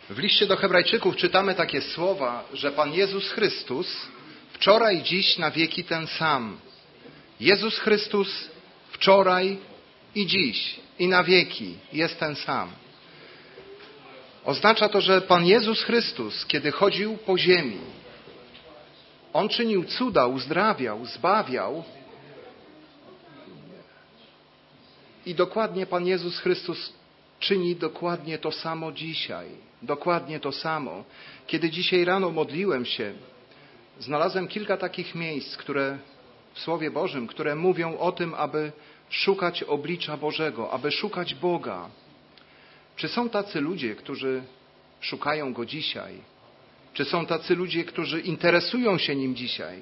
W liście do Hebrajczyków czytamy takie słowa, że Pan Jezus Chrystus wczoraj, dziś, na wieki ten sam. Jezus Chrystus wczoraj i dziś i na wieki jest ten sam. Oznacza to, że Pan Jezus Chrystus, kiedy chodził po ziemi, On czynił cuda, uzdrawiał, zbawiał i dokładnie Pan Jezus Chrystus czyni dokładnie to samo dzisiaj. Dokładnie to samo. Kiedy dzisiaj rano modliłem się, znalazłem kilka takich miejsc, które w Słowie Bożym, które mówią o tym, aby szukać oblicza Bożego, aby szukać Boga. Czy są tacy ludzie, którzy szukają Go dzisiaj? Czy są tacy ludzie, którzy interesują się Nim dzisiaj?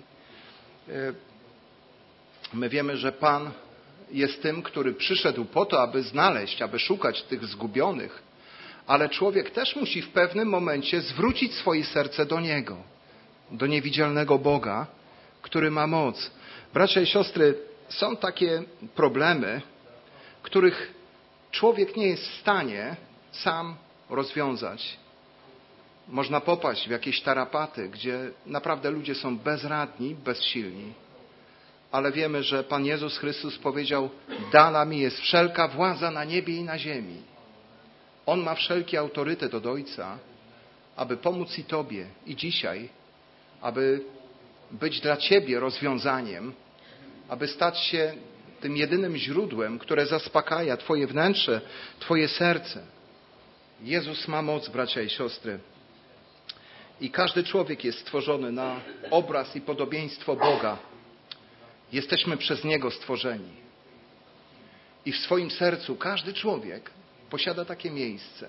My wiemy, że Pan jest tym, który przyszedł po to, aby znaleźć, aby szukać tych zgubionych, ale człowiek też musi w pewnym momencie zwrócić swoje serce do Niego, do niewidzialnego Boga, który ma moc. Bracia i siostry, są takie problemy, których człowiek nie jest w stanie sam rozwiązać. Można popaść w jakieś tarapaty, gdzie naprawdę ludzie są bezradni, bezsilni. Ale wiemy, że Pan Jezus Chrystus powiedział: dana mi jest wszelka władza na niebie i na ziemi. On ma wszelki autorytet od Ojca, aby pomóc i Tobie, i dzisiaj, aby być dla Ciebie rozwiązaniem, aby stać się tym jedynym źródłem, które zaspokaja Twoje wnętrze, Twoje serce. Jezus ma moc, bracia i siostry. I każdy człowiek jest stworzony na obraz i podobieństwo Boga. Jesteśmy przez Niego stworzeni. I w swoim sercu każdy człowiek posiada takie miejsce,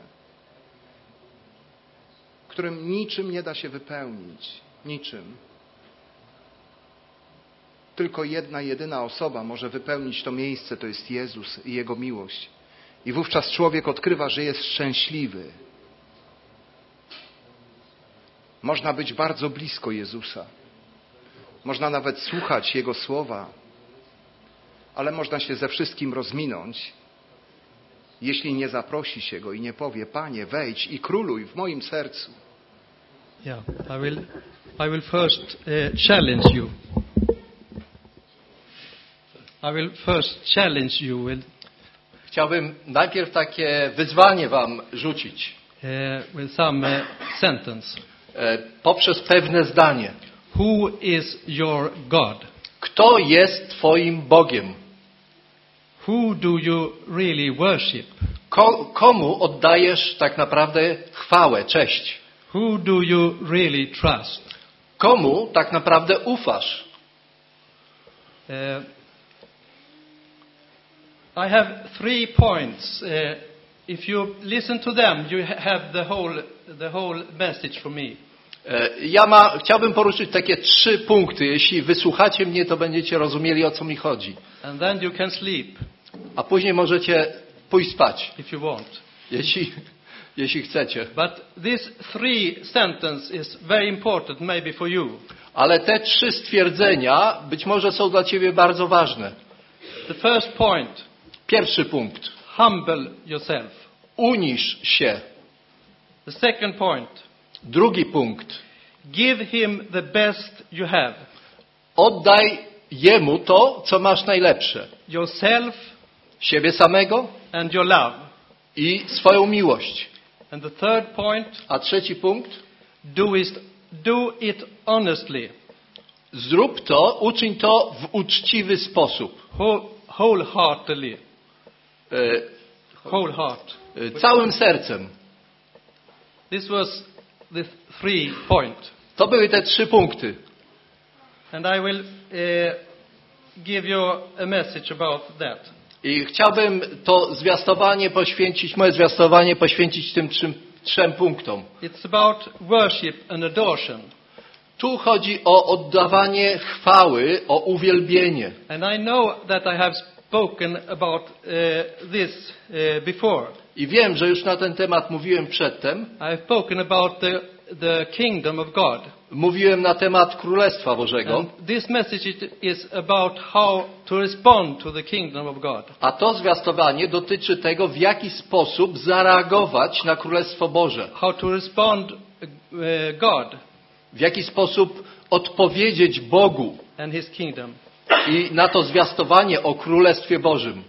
którym niczym nie da się wypełnić. Niczym. Tylko jedna, jedyna osoba może wypełnić to miejsce, to jest Jezus i Jego miłość. I wówczas człowiek odkrywa, że jest szczęśliwy. Można być bardzo blisko Jezusa. Można nawet słuchać Jego słowa, ale można się ze wszystkim rozminąć, jeśli nie zaprosi się Go i nie powie: Panie, wejdź i króluj w moim sercu. Yeah, I will first challenge you. I will first challenge you with Chciałbym najpierw takie wyzwanie wam rzucić with some sentence. Poprzez pewne zdanie. Who is your God? Kto jest twoim Bogiem? Who do you really worship? Komu oddajesz tak naprawdę chwałę, cześć? Who do you really trust? Komu tak naprawdę ufasz? I have 3 points. If you listen to them, you have the whole message from me. Chciałbym poruszyć takie 3 punkty. Jeśli wysłuchacie mnie, to będziecie rozumieli, o co mi chodzi. And then you can sleep. A później możecie pójść spać, If you want. jeśli chcecie. But these 3 sentences is very important maybe for you. Ale te 3 stwierdzenia być może są dla ciebie bardzo ważne. The first point. Pierwszy punkt. Humble yourself. Uniż się. The second point. Drugi punkt. Give him the best you have. Oddaj Jemu to, co masz najlepsze. Yourself Siebie samego and your love. i swoją miłość. And the third point. A trzeci punkt. Do it honestly. Zrób to, uczyń to w uczciwy sposób. Wholeheartedly. Whole heart. Całym sercem. This was the 3 points. To były te 3 punkty. And I will give you a message about that. I chciałbym to moje zwiastowanie poświęcić tym 3 punktom. It's about worship and adoration. Tu chodzi o oddawanie chwały, o uwielbienie. And I know that I have spoken about this before. I wiem, że już na ten temat mówiłem przedtem. I have spoken about the kingdom of God. mówiłem na temat Królestwa Bożego. And this message is about how to respond to the kingdom of God. A to zwiastowanie dotyczy tego, w jaki sposób zareagować na Królestwo Boże. How to respond God W jaki sposób odpowiedzieć Bogu and His kingdom. i na to zwiastowanie o Królestwie Bożym.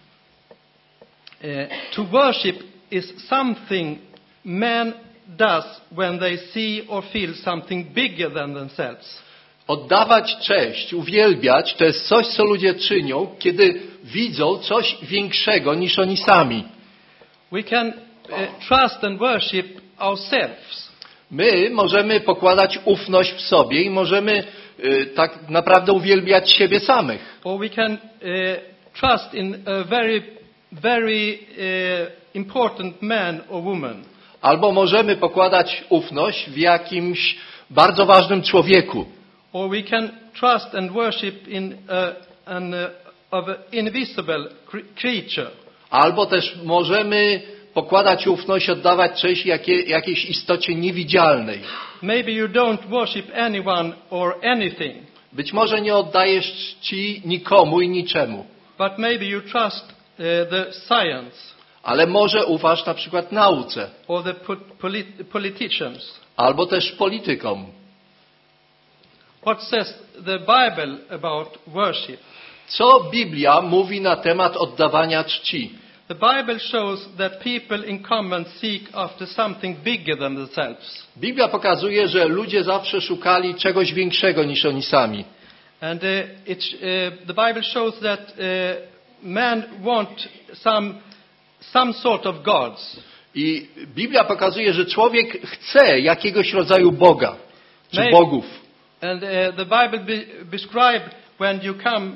To worship is something man does when they see or feel something bigger than themselves. Oddawać cześć, uwielbiać, to jest coś, co ludzie czynią, kiedy widzą coś większego niż oni sami. We can trust and worship ourselves. My możemy pokładać ufność w sobie i możemy tak naprawdę uwielbiać siebie samych. Or we can trust in a very important man or woman. Albo możemy pokładać ufność w jakimś bardzo ważnym człowieku. Or we can trust and worship in an invisible creature. Albo też możemy pokładać ufność, oddawać cześć jakiejś istocie niewidzialnej. Maybe you don't worship anyone or anything, Być może nie oddajesz czci nikomu i niczemu, but maybe you trust the science ale może ufasz na przykład nauce, or the politicians. albo też politykom. What says the Bible about worship? Co Biblia mówi na temat oddawania czci? The Bible shows that people in common seek after something bigger than themselves. Biblia pokazuje, że ludzie zawsze szukali czegoś większego niż oni sami. And the Bible shows that men want some sort of gods. I Biblia pokazuje, że człowiek chce jakiegoś rodzaju Boga, czy Maybe- bogów. And the Bible describe when you come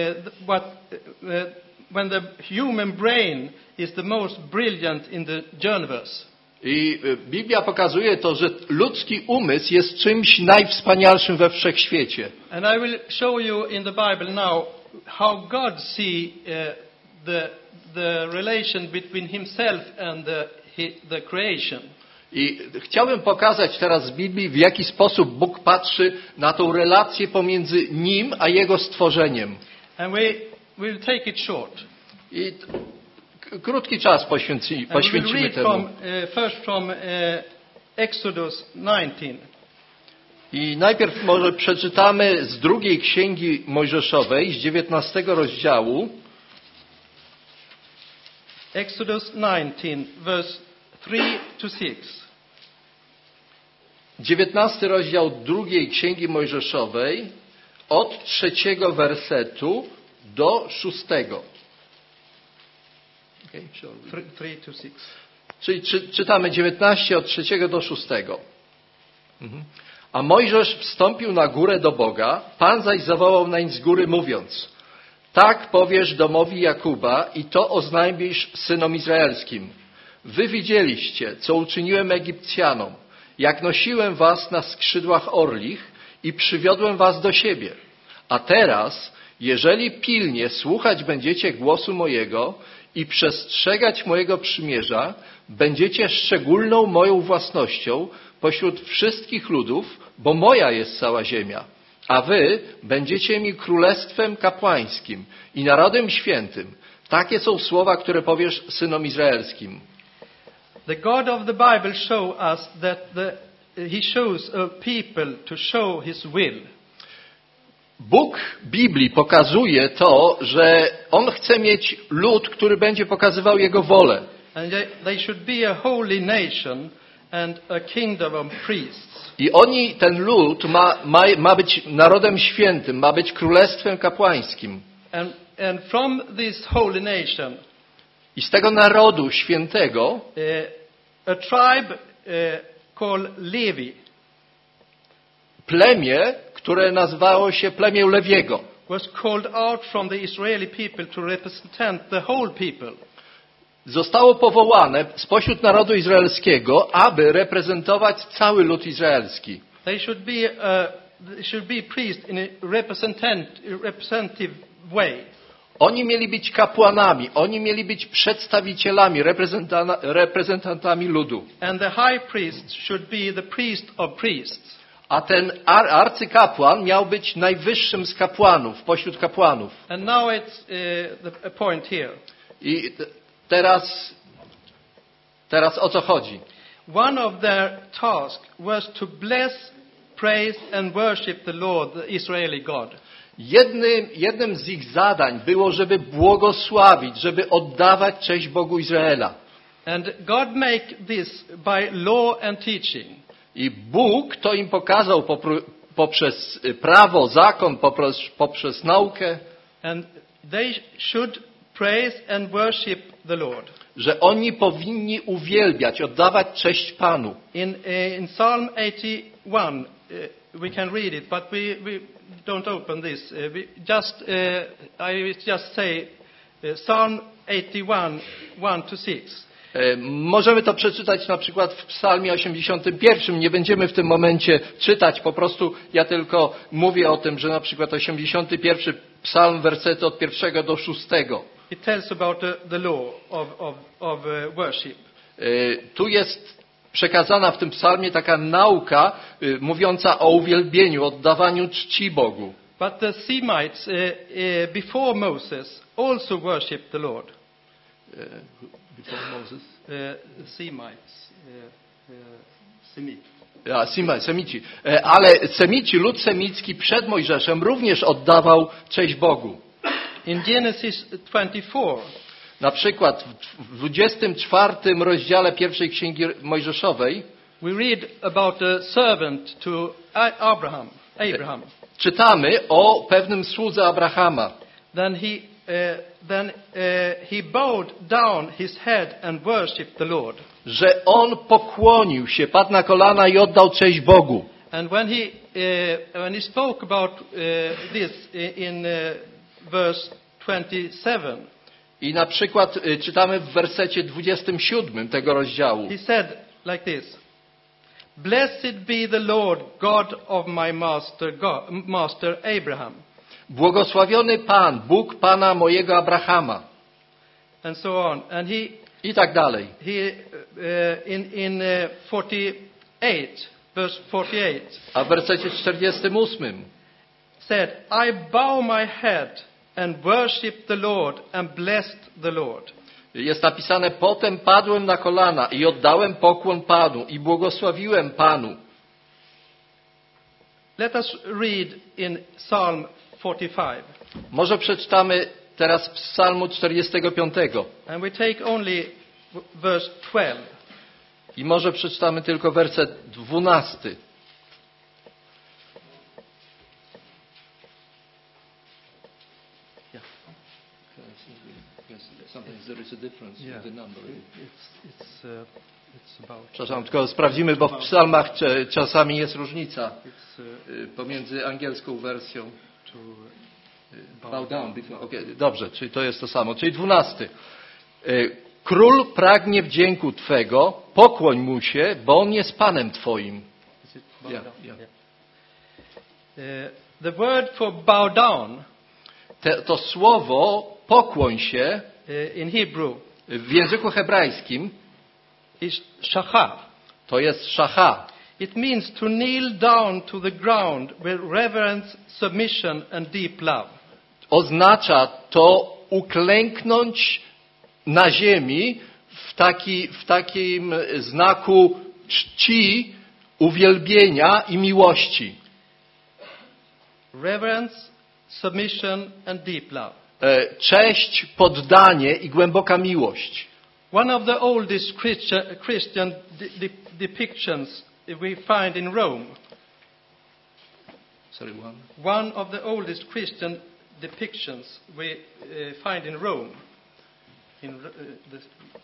when the human brain is the most brilliant in the universe. I Biblia pokazuje to, że ludzki umysł jest czymś najwspanialszym we wszechświecie. And I will show you in the Bible now how God see the relation between Himself and the creation. I chciałbym pokazać teraz z Biblii, w jaki sposób Bóg patrzy na tą relację pomiędzy Nim a Jego stworzeniem. And we will take it short. I krótki czas And we will poświęcimy read temu. first from Exodus 19. I najpierw może przeczytamy z drugiej księgi Mojżeszowej, z 19 rozdziału. Exodus 19, verse 3 to 6. 19 rozdział drugiej księgi Mojżeszowej, od 3 wersetu do 6. Okay, 3 to 6. Czyli czytamy 19 od 3 do 6. A Mojżesz wstąpił na górę do Boga, Pan zaś zawołał nań z góry mówiąc: tak powiesz domowi Jakuba i to oznajmisz synom izraelskim. Wy widzieliście, co uczyniłem Egipcjanom, jak nosiłem was na skrzydłach orlich i przywiodłem was do siebie. A teraz, jeżeli pilnie słuchać będziecie głosu mojego i przestrzegać mojego przymierza, będziecie szczególną moją własnością pośród wszystkich ludów, bo moja jest cała ziemia. A wy będziecie mi królestwem kapłańskim i narodem świętym. Takie są słowa, które powiesz synom izraelskim. The God of the Bible show us that He shows a people to show His will. Bóg Biblii pokazuje to, że On chce mieć lud, który będzie pokazywał Jego wolę. And they should be a holy nation and a kingdom of priests. I ten lud ma być narodem świętym, ma być królestwem kapłańskim. And from this holy nation, I z tego narodu świętego a tribe called Levi plemię, które nazywało się plemię Lewiego, was called out from the Israeli people to represent the whole people. zostało powołane spośród narodu izraelskiego, aby reprezentować cały lud izraelski. They should be priests in a representative way. Oni mieli być kapłanami, oni mieli być przedstawicielami, reprezentantami ludu. And the high priest should be the priest of priests. A ten arcykapłan miał być najwyższym z kapłanów, pośród kapłanów. And now it's a point here. I teraz o co chodzi? One of their tasks was to bless, praise and worship the Lord, the Israeli God. Jednym z ich zadań było, żeby błogosławić, żeby oddawać cześć Bogu Izraela. And God make this by law and teaching. I Bóg to im pokazał poprzez prawo, zakon, poprzez naukę, And they should praise and worship the Lord. że oni powinni uwielbiać, oddawać cześć Panu. In Psalm 81, we can read it, but we don't open this. I just say Psalm 81, 1-6. Możemy to przeczytać na przykład w Psalmie 81. Nie będziemy w tym momencie czytać, po prostu ja tylko mówię o tym, że na przykład 81 Psalm, wersety od 1 do 6. It tells about the law of worship. Tu jest przekazana w tym psalmie taka nauka mówiąca o uwielbieniu, oddawaniu czci Bogu. But the Semites before Moses also worshipped the Lord. Before Moses? Semites. Semici. Ale Semici, lud semicki przed Mojżeszem również oddawał cześć Bogu. In Genesis 24, Na przykład w 24 rozdziale pierwszej księgi Mojżeszowej we read about a servant to Abraham. czytamy o pewnym słudze Abrahama. Then he bowed down his head and worshipped the Lord. Że on pokłonił się, padł na kolana i oddał cześć Bogu. And when he spoke about this in verse 27, I na przykład czytamy w wersecie 27 tego rozdziału. he said like this: Blessed be the Lord God of my master Abraham. Błogosławiony Pan, Bóg Pana mojego Abrahama. And so on. And I tak dalej. in 48, verse 48, A w wersecie 48 said, I bow my head and worship the Lord and blessed the Lord. jest napisane: potem padłem na kolana i oddałem pokłon Panu i błogosławiłem Panu. Let us read in Psalm 45. Może przeczytamy teraz z Psalmu 45. And we take only verse 12. I może przeczytamy tylko werset 12. Przepraszam, tylko sprawdzimy, bo w psalmach czasami jest różnica pomiędzy angielską wersją. Bow down. Okay, dobrze, czyli to jest to samo. Czyli 12. Król pragnie wdzięku Twego, pokłoń mu się, bo on jest Panem Twoim. The word for bow down To słowo pokłoń się in Hebrew w języku hebrajskim is shachar. to jest szacha. It means to kneel down to the ground with reverence, submission and deep love. Oznacza to uklęknąć na ziemi w takim znaku czci, uwielbienia i miłości. Reverence, submission and deep love. Cześć, poddanie i głęboka miłość. One of the oldest Christian depictions we find in Rome. Sorry, One of the oldest Christian depictions we find in Rome. In the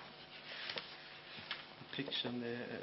depiction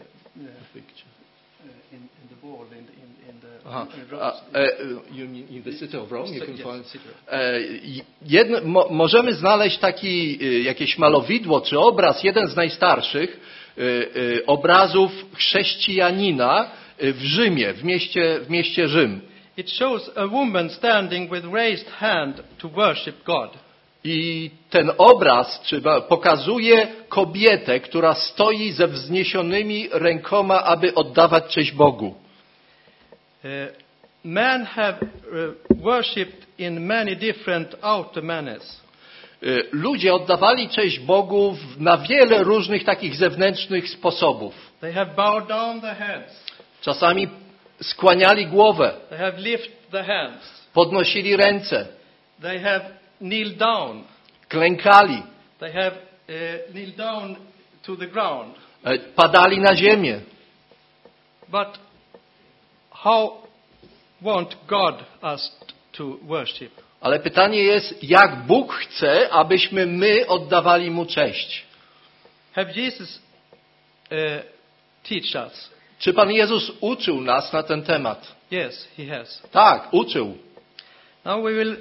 in the wall in the Rome. You mean in the city of Rome? You can Yes, find. Możemy znaleźć jakieś malowidło czy obraz, jeden z najstarszych obrazów chrześcijanina w Rzymie, w mieście Rzym. It shows a woman standing with raised hand to worship God. I ten obraz pokazuje kobietę, która stoi ze wzniesionymi rękoma, aby oddawać cześć Bogu. Men have worshipped in many different outer manners. Ludzie oddawali cześć Bogu na wiele różnych takich zewnętrznych sposobów. They have bowed down their heads. Czasami skłaniali głowę, They have lifted their hands. podnosili ręce, They have kneeled down. klękali, They have kneeled down to the ground. padali na ziemię. But how want God us to worship? Ale pytanie jest, jak Bóg chce, abyśmy my oddawali Mu cześć. Have Jesus teach us? Czy Pan Jezus uczył nas na ten temat? Yes, he has. Tak, uczył. Now we will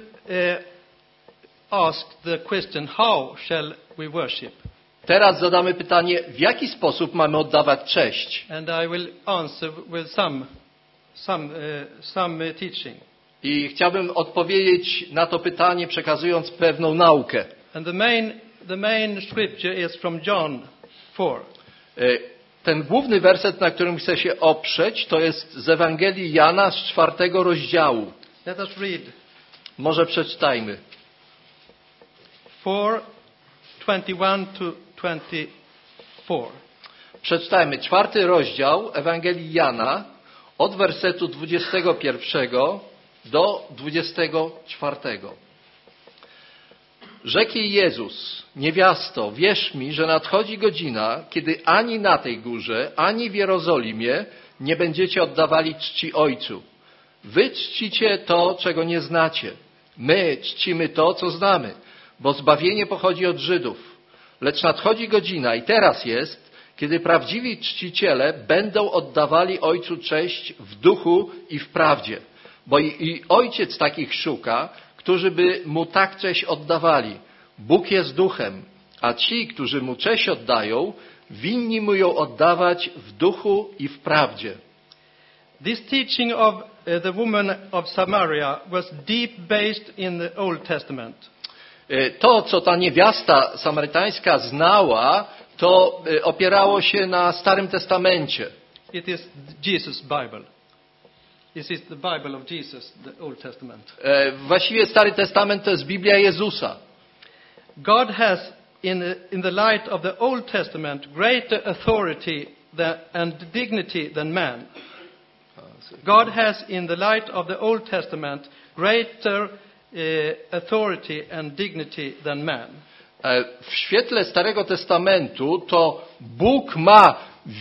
ask the question, how shall we worship? Teraz zadamy pytanie, w jaki sposób mamy oddawać cześć? And I will answer with some teaching. I chciałbym odpowiedzieć na to pytanie, przekazując pewną naukę. And the main scripture is from John 4. Ten główny werset, na którym chcę się oprzeć, to jest z Ewangelii Jana z 4 rozdziału. Let us read. Może przeczytajmy. 4:21 to 24. Przeczytajmy 4 rozdział Ewangelii Jana od wersetu 21 do 24. Rzekł jej Jezus: niewiasto, wierz mi, że nadchodzi godzina, kiedy ani na tej górze, ani w Jerozolimie nie będziecie oddawali czci Ojcu. Wy czcicie to, czego nie znacie. My czcimy to, co znamy, bo zbawienie pochodzi od Żydów. Lecz nadchodzi godzina i teraz jest, kiedy prawdziwi czciciele będą oddawali Ojcu cześć w duchu i w prawdzie. Bo i Ojciec takich szuka, którzy by Mu tak cześć oddawali. Bóg jest duchem, a ci, którzy Mu cześć oddają, winni Mu ją oddawać w duchu i w prawdzie. This teaching of the woman of Samaria was deep based in the Old Testament. To, co ta niewiasta samarytańska znała, to opierało się na Starym Testamencie. It is Jesus' Bible. This is the Bible of Jesus, the Old Testament. Właściwie Stary Testament to jest Biblia Jezusa. God has, in the light of the Old Testament, greater authority and dignity than man. God has, in the light of the Old Testament, greater authority and dignity than man. W świetle Starego Testamentu to Bóg ma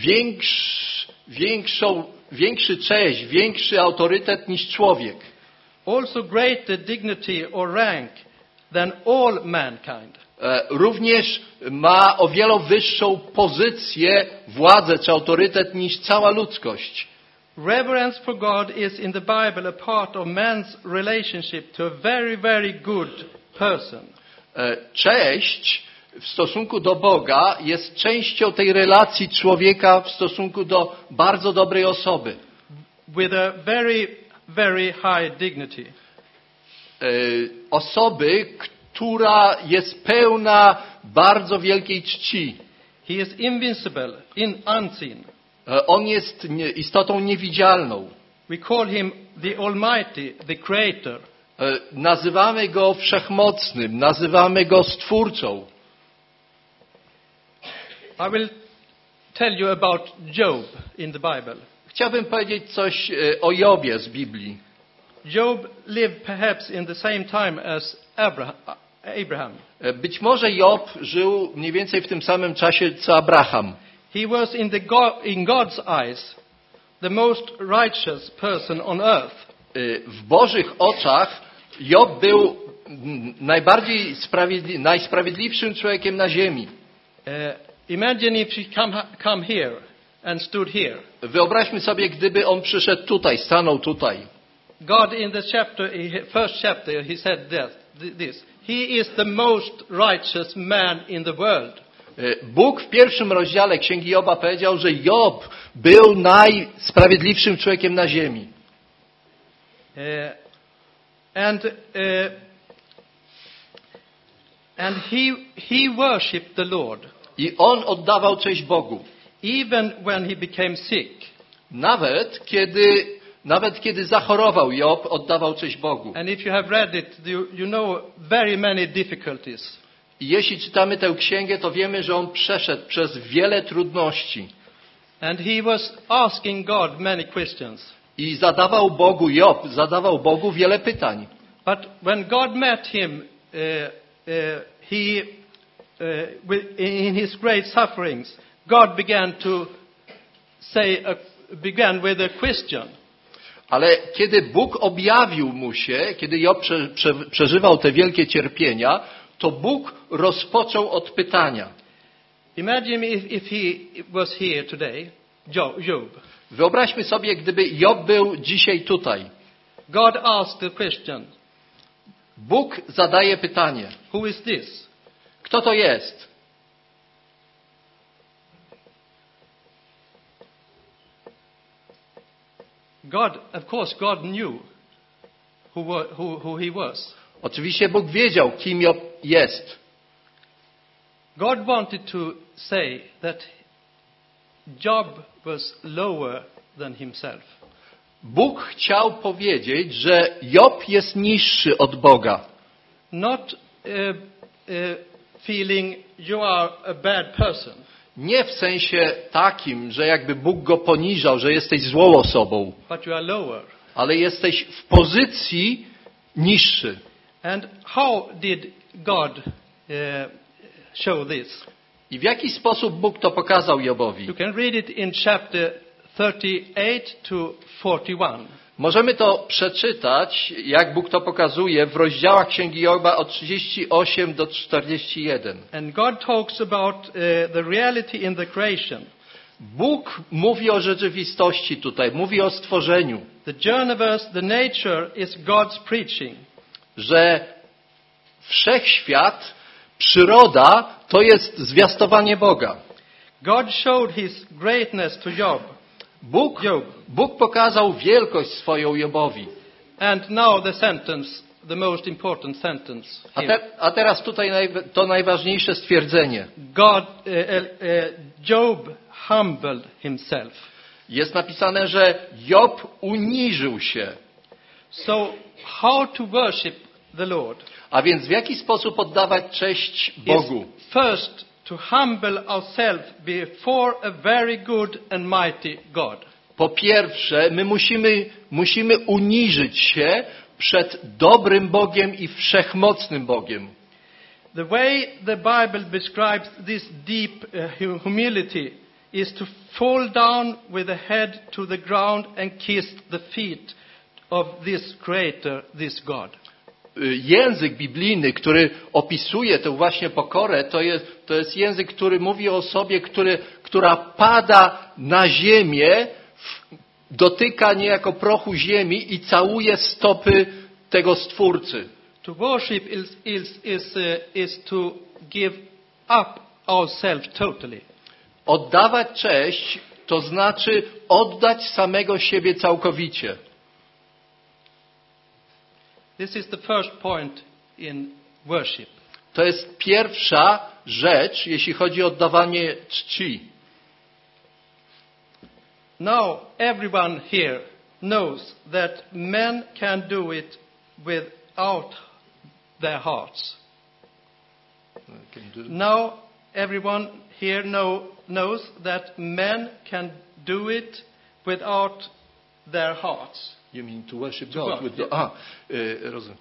większy cześć, większy autorytet niż człowiek. Also greater dignity or rank than all mankind. Również ma o wiele wyższą pozycję, władzę czy autorytet niż cała ludzkość. Reverence for God is in the Bible a part of man's relationship to a very, very good person. Cześć w stosunku do Boga jest częścią tej relacji człowieka w stosunku do bardzo dobrej osoby. With a very, very high dignity. Osoby, która jest pełna bardzo wielkiej czci. He is invincible, unseen. On jest istotą niewidzialną. We call him the Almighty, the Creator. Nazywamy go wszechmocnym, nazywamy go stwórcą. I will tell you about Job in the Bible. Chciałbym powiedzieć coś o Jobie z Biblii. Job lived perhaps in the same time as Abraham. Być może Job żył mniej więcej w tym samym czasie co Abraham. He was in God's eyes the most righteous person on earth. W Bożych oczach Job był najsprawiedliwszym człowiekiem na ziemi. Imagine if he come here and stood here. Wyobraźmy sobie, gdyby on przyszedł tutaj, stanął tutaj. God in the first chapter, he said this. He is the most righteous man in the world. Bóg w pierwszym rozdziale Księgi Joba powiedział, że Job był najsprawiedliwszym człowiekiem na ziemi. And he worshipped the Lord. I on oddawał cześć Bogu. Even when he became sick. Nawet kiedy Nawet kiedy zachorował, Job oddawał cześć Bogu. And if you have read it, you know very many difficulties. I jeśli czytamy tę księgę, to wiemy, że on przeszedł przez wiele trudności. And he was asking God many questions. I Job zadawał Bogu wiele pytań. But when God met him, in his great sufferings, God began with a question. Ale kiedy Bóg objawił mu się, kiedy Job przeżywał te wielkie cierpienia, to Bóg rozpoczął od pytania. Imagine if he was here today, Job. Wyobraźmy sobie, gdyby Job był dzisiaj tutaj. God asked the question. Bóg zadaje pytanie. Who is this? Kto to jest? Of course, God knew who he was. Oczywiście Bóg wiedział, kim Job jest. God wanted to say that Job was lower than himself. Bóg chciał powiedzieć, że Job jest niższy od Boga. Not feeling you are a bad person. Nie w sensie takim, że jakby Bóg go poniżał, że jesteś złą osobą. But you are lower. Ale jesteś w pozycji niższy. And how did God show this? I w jaki sposób Bóg to pokazał Jobowi? You can read it in chapter 38 to 41. Możemy to przeczytać, jak Bóg to pokazuje w rozdziałach Księgi Joba od 38 do 41. And God talks about the reality in the creation. Bóg mówi o rzeczywistości tutaj, mówi o stworzeniu. The universe, the nature is God's preaching. Że wszechświat, przyroda to jest zwiastowanie Boga. God showed his greatness to Job. Bóg pokazał wielkość swoją Jobowi. And now the most important sentence. A teraz tutaj to najważniejsze stwierdzenie. Job humbled himself. Jest napisane, że Job uniżył się. So how to worship the Lord? A więc w jaki sposób oddawać cześć Bogu? First to humble ourselves before a very good and mighty God. Po pierwsze, my musimy uniżyć się przed dobrym Bogiem i wszechmocnym Bogiem. The way the Bible describes this deep humility is to fall down with the head to the ground and kiss the feet of this Creator, this God. Język biblijny, który opisuje tę właśnie pokorę, to jest język, który mówi o osobie, która pada na ziemię, dotyka niejako prochu ziemi i całuje stopy tego Stwórcy. To worship is to give up ourselves totally. Oddawać cześć to znaczy oddać samego siebie całkowicie. This is the first point in worship. To jest pierwsza rzecz, jeśli chodzi o oddawanie czci. Now everyone here knows that men can do it without their hearts. Now everyone here knows that men can do it without their hearts. You mean to worship God with the... Rozumiem.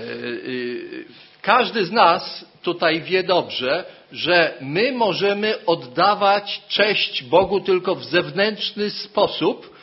Każdy z nas tutaj wie dobrze, że my możemy oddawać cześć Bogu tylko w zewnętrzny sposób,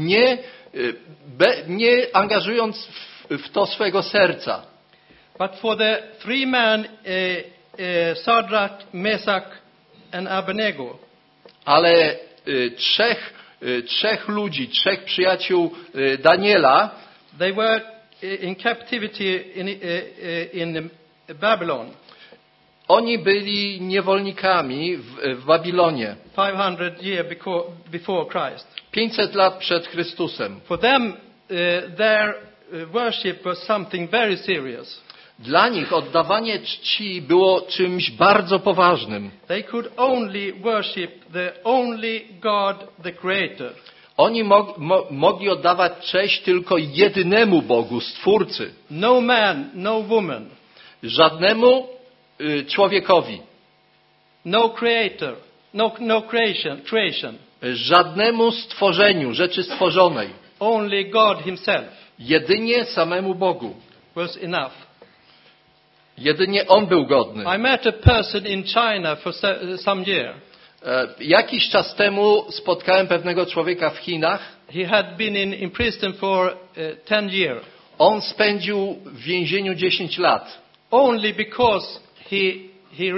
nie angażując w to swego serca. But for the three men, Shadrach, Meshach and Abednego, ale trzech ludzi, trzech przyjaciół Daniela, they were in captivity in Babylon. Oni byli niewolnikami w Babilonie. 500 years before Christ. 500 lat przed Chrystusem. For them, their worship was something very serious. Dla nich oddawanie czci było czymś bardzo poważnym. They could only worship the only God, the Creator. Oni mogli oddawać cześć tylko jedynemu Bogu, Stwórcy. No man, no woman. Żadnemu człowiekowi. No creator, no creation. Żadnemu stworzeniu, rzeczy stworzonej. Only God himself Jedynie samemu Bogu. was enough. Jedynie On był godny. I met a person in China for some year. Jakiś czas temu spotkałem pewnego człowieka w Chinach. He had been in prison for 10 years. On spędził w więzieniu 10 lat. Only because he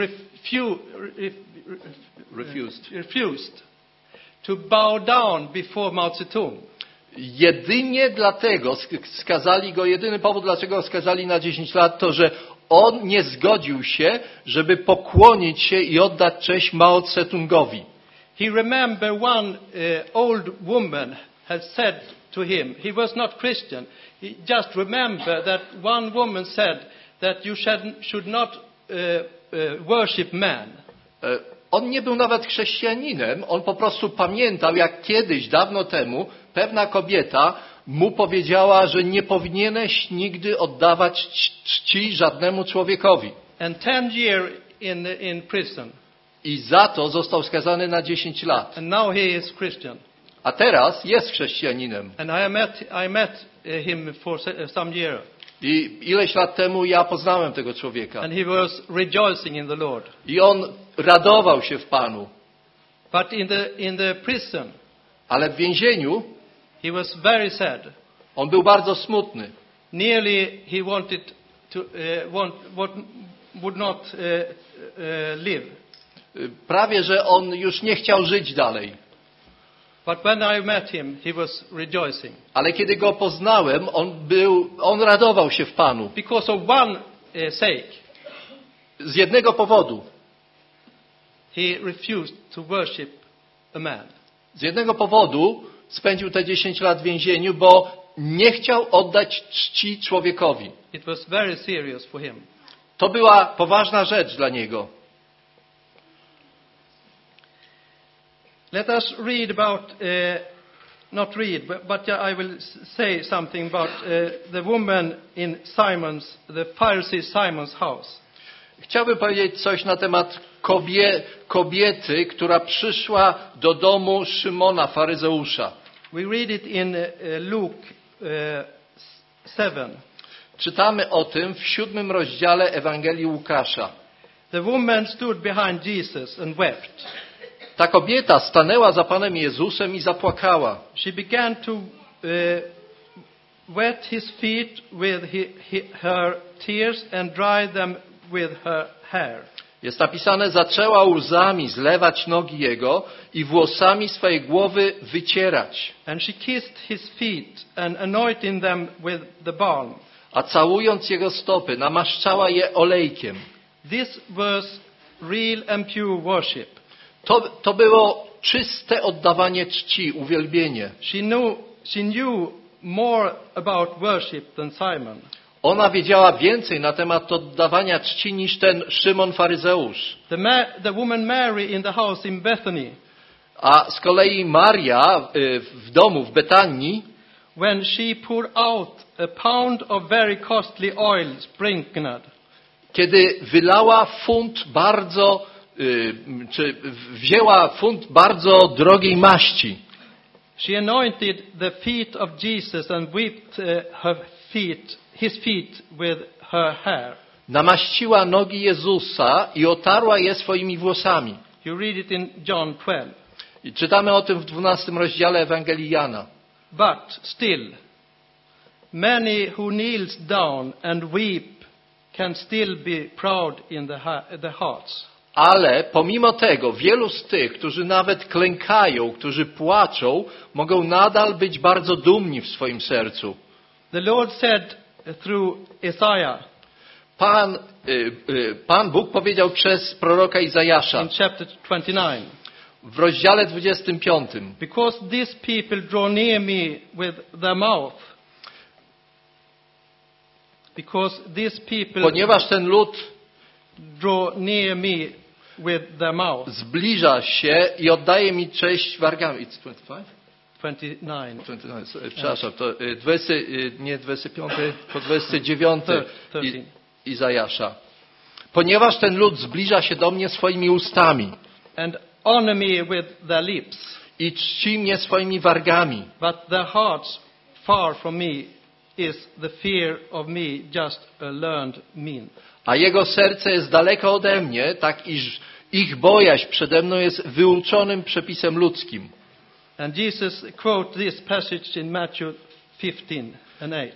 refused to bow down before Mao Zedong. Jedynie dlatego skazali go, jedyny powód, dlaczego go skazali na 10 lat, to że on nie zgodził się, żeby pokłonić się i oddać cześć Mao Tse-tungowi. He remembered one old woman had said to him, he was not Christian, he just remembered that one woman said that you should not worship man. On nie był nawet chrześcijaninem, on po prostu pamiętał, jak kiedyś, dawno temu, pewna kobieta mu powiedziała, że nie powinieneś nigdy oddawać czci żadnemu człowiekowi. And 10 years in prison. I za to został skazany na 10 lat. And now he is Christian. A teraz jest chrześcijaninem. And I met him for some years. I ileś lat temu ja poznałem tego człowieka. And he was rejoicing in the Lord. I on radował się w Panu. But in the prison, Ale w więzieniu he was very sad. on był bardzo smutny. Nearly he wanted to would not live. Prawie, że on już nie chciał żyć dalej. But when I met him, he was rejoicing. Ale kiedy go poznałem, on radował się w Panu. Because of one sake. Z jednego powodu. He refused to worship a man. Z jednego powodu spędził te 10 lat w więzieniu, bo nie chciał oddać czci człowiekowi. It was very serious for him. To była poważna rzecz dla niego. Let us read about, not read, but I will say something about the woman in the Pharisee Simon's house. Chciałbym powiedzieć coś na temat kobiety, która przyszła do domu Szymona, faryzeusza. We read it in Luke 7. Czytamy o tym w 7 rozdziale Ewangelii Łukasza. The woman stood behind Jesus and wept. Ta kobieta stanęła za Panem Jezusem i zapłakała. She began to wet his feet with her tears and dry them with her hair. Jest napisane, zaczęła łzami zlewać nogi Jego i włosami swojej głowy wycierać. And she kissed his feet and anointing them with the balm. A całując Jego stopy, namaszczała je olejkiem. This was real and pure worship. To było czyste oddawanie czci, uwielbienie. She knew more about worship than Simon. Ona wiedziała więcej na temat oddawania czci niż ten Szymon faryzeusz. The woman Mary in the house in Bethany. A z kolei Maria w domu w Betanii, when she poured out a pound of very costly oil sprinkled. Kiedy wylała wzięła funt bardzo drogiej maści. She anointed the feet of Jesus and whipped his feet with her hair. Namaściła nogi Jezusa i otarła je swoimi włosami. You read it in John 12. I czytamy o tym w 12 rozdziale Ewangelii Jana. But still, many who kneels down and weep can still be proud in the hearts. Ale pomimo tego, wielu z tych, którzy nawet klękają, którzy płaczą, mogą nadal być bardzo dumni w swoim sercu. The Lord said through Isaiah, Pan Bóg powiedział przez proroka Izajasza in chapter 29, w rozdziale 25. because these people draw near me with their mouth, Ponieważ ten lud draw near me with their mouth. Zbliża się i oddaje mi cześć wargami. It's 25? 29. Przepraszam, to nie 25, to 29 Izajasza. Ponieważ ten lud zbliża się do mnie swoimi ustami And honor me with their lips, i czci mnie swoimi wargami, but their hearts far from me is the fear of me just a learned mean. a jego serce jest daleko ode mnie, tak iż ich bojaźń przede mną jest wyuczonym przepisem ludzkim. And Jesus quote this passage in Matthew 15 and 8.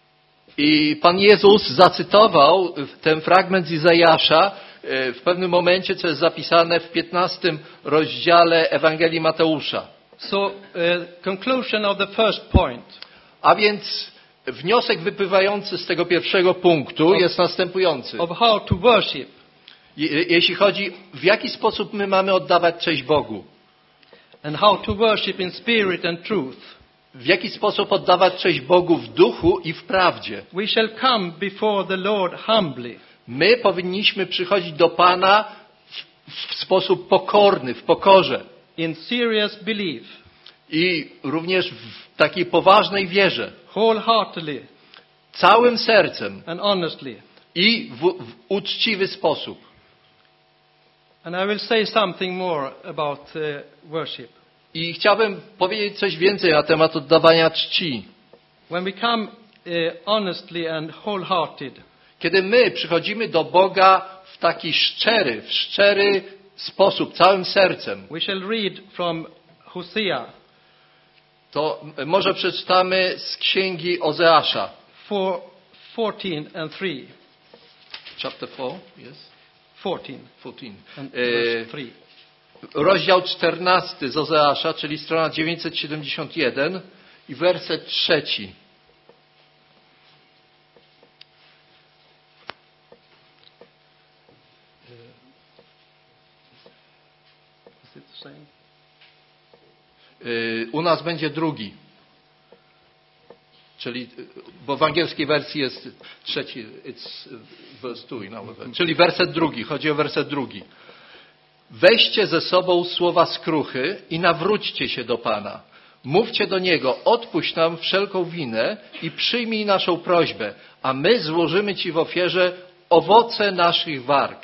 I Pan Jezus zacytował ten fragment z Izajasza w pewnym momencie, co jest zapisane w 15 rozdziale Ewangelii Mateusza. So, conclusion of the first point. A więc wniosek wypływający z tego pierwszego punktu jest następujący. Of how to worship. Jeśli chodzi, w jaki sposób my mamy oddawać cześć Bogu. And how to worship in spirit and truth. W jaki sposób oddawać cześć Bogu w duchu i w prawdzie. We shall come before the Lord humbly. My powinniśmy przychodzić do Pana w sposób pokorny, w pokorze. In serious belief. I również w takiej poważnej wierze. Wholeheartedly. Całym sercem. And honestly. I w uczciwy sposób. And I will say something more about worship. I chciałbym powiedzieć coś więcej na temat oddawania czci. When we come honestly and wholehearted, Kiedy my przychodzimy do Boga w taki szczery sposób, całym sercem, we shall read from Hosea to może przeczytamy z księgi Ozeasza. 14 and 3. Chapter 4, yes? 14 and verse 3. Rozdział 14 z Ozeasza, czyli strona 971 i werset 3. Is it the same? U nas będzie drugi. Czyli, bo w angielskiej wersji jest trzeci, it's verse 2 in our version. Czyli werset drugi, chodzi o werset drugi. Weźcie ze sobą słowa skruchy i nawróćcie się do Pana. Mówcie do Niego, odpuść nam wszelką winę i przyjmij naszą prośbę, a my złożymy Ci w ofierze owoce naszych warg.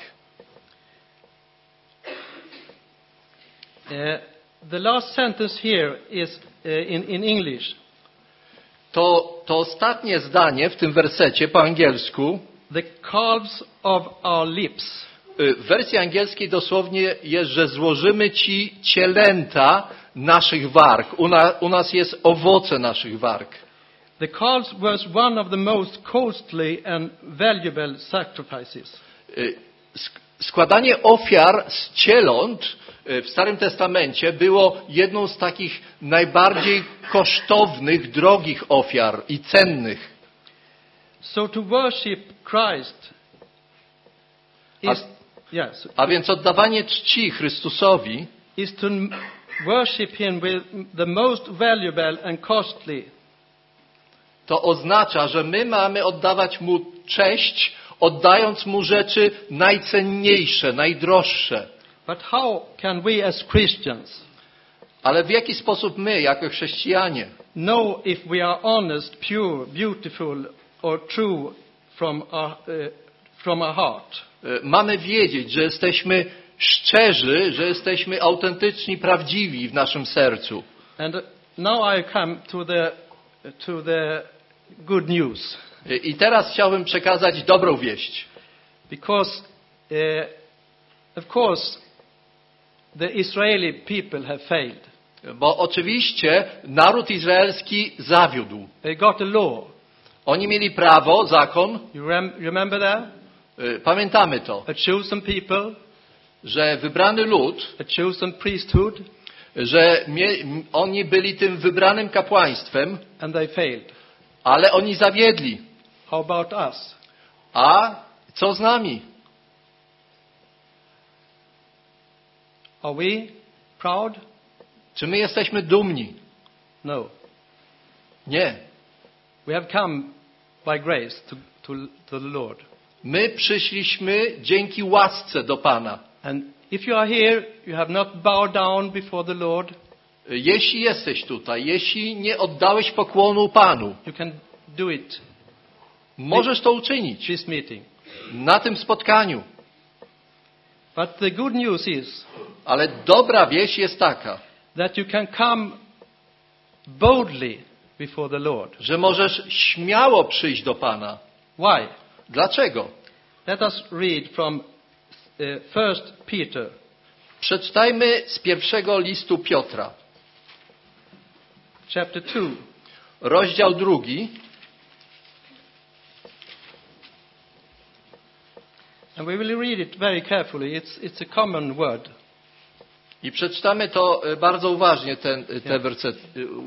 The last sentence here is in English. To ostatnie zdanie w tym wersecie po angielsku, The calves of our lips. w wersji angielskiej dosłownie jest, że złożymy Ci cielęta naszych warg. U nas jest owoce naszych warg. The calves was one of the most costly and valuable sacrifices. Składanie ofiar z cieląt w Starym Testamencie było jedną z takich najbardziej kosztownych, drogich ofiar i cennych. So to worship Christ is A więc oddawanie czci Chrystusowi is to worship Him with the most valuable and costly. To oznacza, że my mamy oddawać Mu cześć, oddając Mu rzeczy najcenniejsze, najdroższe. But how can we as Christians Ale w jaki sposób my, jako chrześcijanie, know if we are honest, pure, beautiful or true from our heart? mamy wiedzieć, że jesteśmy szczerzy, że jesteśmy autentyczni, prawdziwi w naszym sercu? And now I come to the good news. I teraz chciałbym przekazać dobrą wieść. Because, of course, the Israeli people have failed. Bo oczywiście naród izraelski zawiódł. They got a law. Oni mieli prawo, zakon. You remember that? Pamiętamy to, A chosen people, że wybrany lud, a chosen priesthood, że oni byli tym wybranym kapłaństwem, and they failed. ale oni zawiedli. How about us? A co z nami? Are we proud? Czy my jesteśmy dumni? No. Nie. We have come by grace to the Lord. My przyszliśmy dzięki łasce do Pana. And if you are here, you have not bowed down before the Lord. Jeśli jesteś tutaj, jeśli nie oddałeś pokłonu Panu, you can do it możesz to uczynić this meeting. na tym spotkaniu. But the good news is Ale dobra wieść jest taka, that you can come boldly before the Lord. że możesz śmiało przyjść do Pana. Why? Dlaczego? Let us read from 1 Peter. Przeczytajmy z pierwszego listu Piotra, Chapter 2. rozdział 2. And we will read it very carefully. It's a common word. I przeczytamy to bardzo uważnie, te wersety.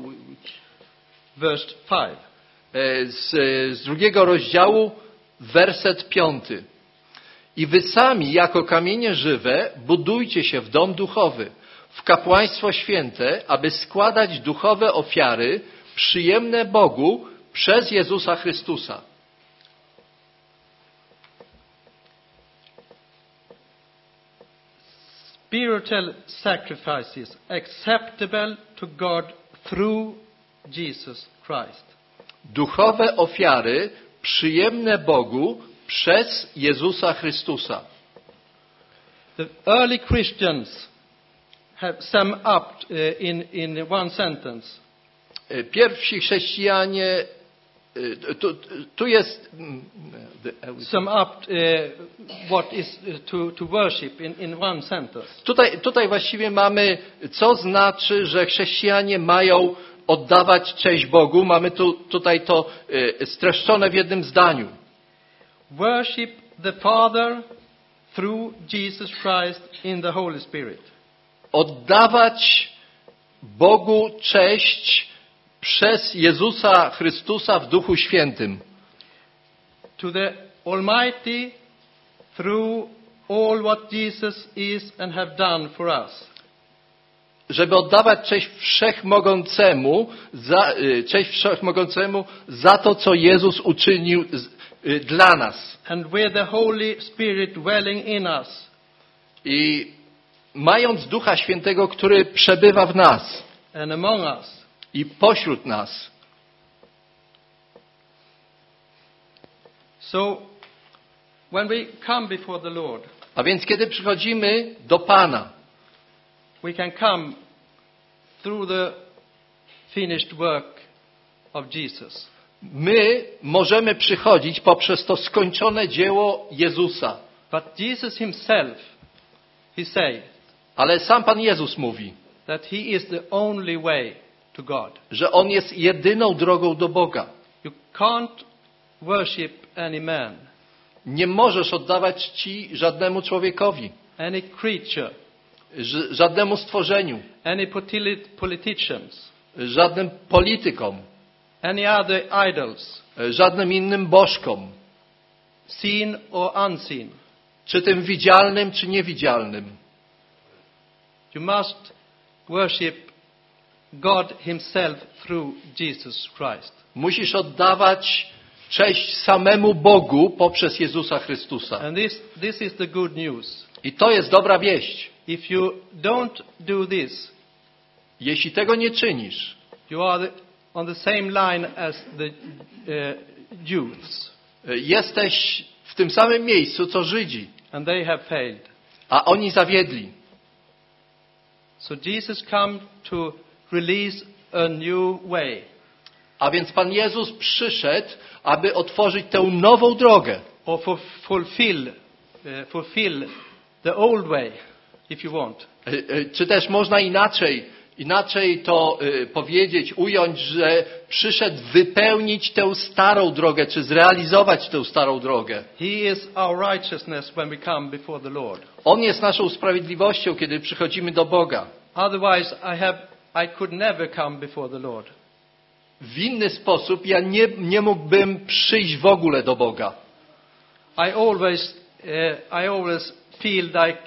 Verse 5. Z drugiego rozdziału, werset 5. I wy sami, jako kamienie żywe, budujcie się w dom duchowy, w kapłaństwo święte, aby składać duchowe ofiary przyjemne Bogu przez Jezusa Chrystusa. Spiritual sacrifices acceptable to God through Jesus Christ. Duchowe ofiary przyjemne Bogu przez Jezusa Chrystusa. The early Christians have summed up in one sentence. Pierwsi chrześcijanie, tu jest Sum up what is to worship in one sentence. Tutaj właściwie mamy, co znaczy, że chrześcijanie mają oddawać cześć Bogu. Mamy tutaj to streszczone w jednym zdaniu. Worship the Father through Jesus Christ in the Holy Spirit. Oddawać Bogu cześć przez Jezusa Chrystusa w Duchu Świętym. To the Almighty through all what Jesus is and have done for us. Żeby oddawać cześć Wszechmogącemu za to, co Jezus uczynił dla nas. And with the Holy Spirit dwelling in us. I mając Ducha Świętego, który przebywa w nas And among us. i pośród nas. So, when we come before the Lord, A więc kiedy przychodzimy do Pana, we can come through the finished work of Jesus. my możemy przychodzić poprzez to skończone dzieło Jezusa. But Jesus himself, he said Ale sam Pan Jezus mówi, that he is the only way to God. że On jest jedyną drogą do Boga. You can't worship any man, Nie możesz oddawać czci żadnemu człowiekowi, any creature, żadnemu stworzeniu, any politicians, żadnym politykom, any other idols, żadnym innym bożkom, seen or unseen. czy tym widzialnym, czy niewidzialnym. You must worship God himself through Jesus Christ. Musisz oddawać cześć samemu Bogu poprzez Jezusa Chrystusa. And this is the good news. I to jest dobra wieść. If you don't do this, Jeśli tego nie czynisz, you are on the same line as the Jews, jesteś w tym samym miejscu, co Żydzi, and they have failed. a oni zawiedli. So Jesus come to release a new way. A więc Pan Jezus przyszedł, aby otworzyć tę nową drogę. Or fulfill the old way, if you want. Czy też można inaczej to powiedzieć, ująć, że przyszedł wypełnić tę starą drogę, czy zrealizować tę starą drogę. He is our righteousness when we come before the Lord. On jest naszą sprawiedliwością, kiedy przychodzimy do Boga. Otherwise, I could never come before the Lord. W inny sposób ja nie mógłbym przyjść w ogóle do Boga. I always feel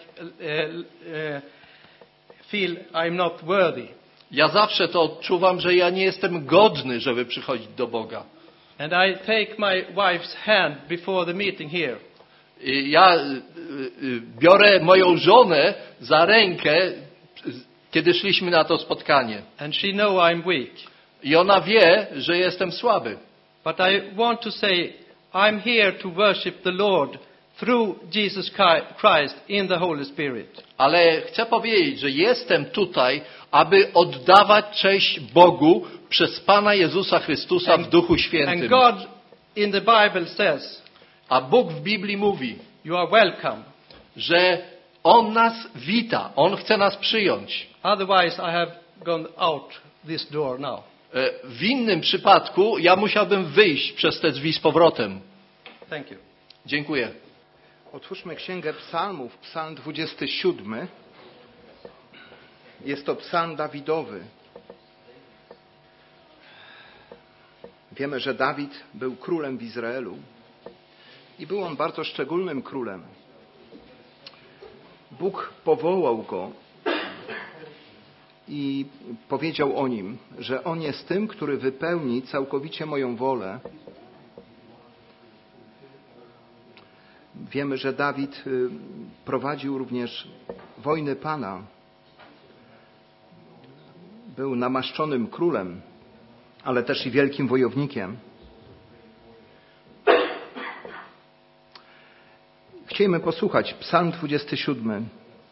I'm not worthy. Ja zawsze to odczuwam, że ja nie jestem godny, żeby przychodzić do Boga. And I take my wife's hand before the meeting here. Ja biorę moją żonę za rękę kiedy szliśmy na to spotkanie. And she know I'm weak. I ona wie, że jestem słaby. But I want to say, I'm here to worship the Lord through Jesus Christ in the Holy Spirit. Ale chcę powiedzieć, że jestem tutaj, aby oddawać cześć Bogu przez Pana Jezusa Chrystusa w Duchu And Świętym. God in the Bible says, A Bóg w Biblii mówi, you are welcome. że On nas wita, On chce nas przyjąć. Otherwise I have gone out this door now. W innym przypadku ja musiałbym wyjść przez te drzwi z powrotem. Thank you. Dziękuję. Otwórzmy Księgę Psalmów, Psalm 27. Jest to psalm Dawidowy. Wiemy, że Dawid był królem w Izraelu i był on bardzo szczególnym królem. Bóg powołał go i powiedział o nim, że on jest tym, który wypełni całkowicie moją wolę. Wiemy, że Dawid prowadził również wojny Pana. Był namaszczonym królem, ale też i wielkim wojownikiem. Chcielibyśmy posłuchać Psalm 27.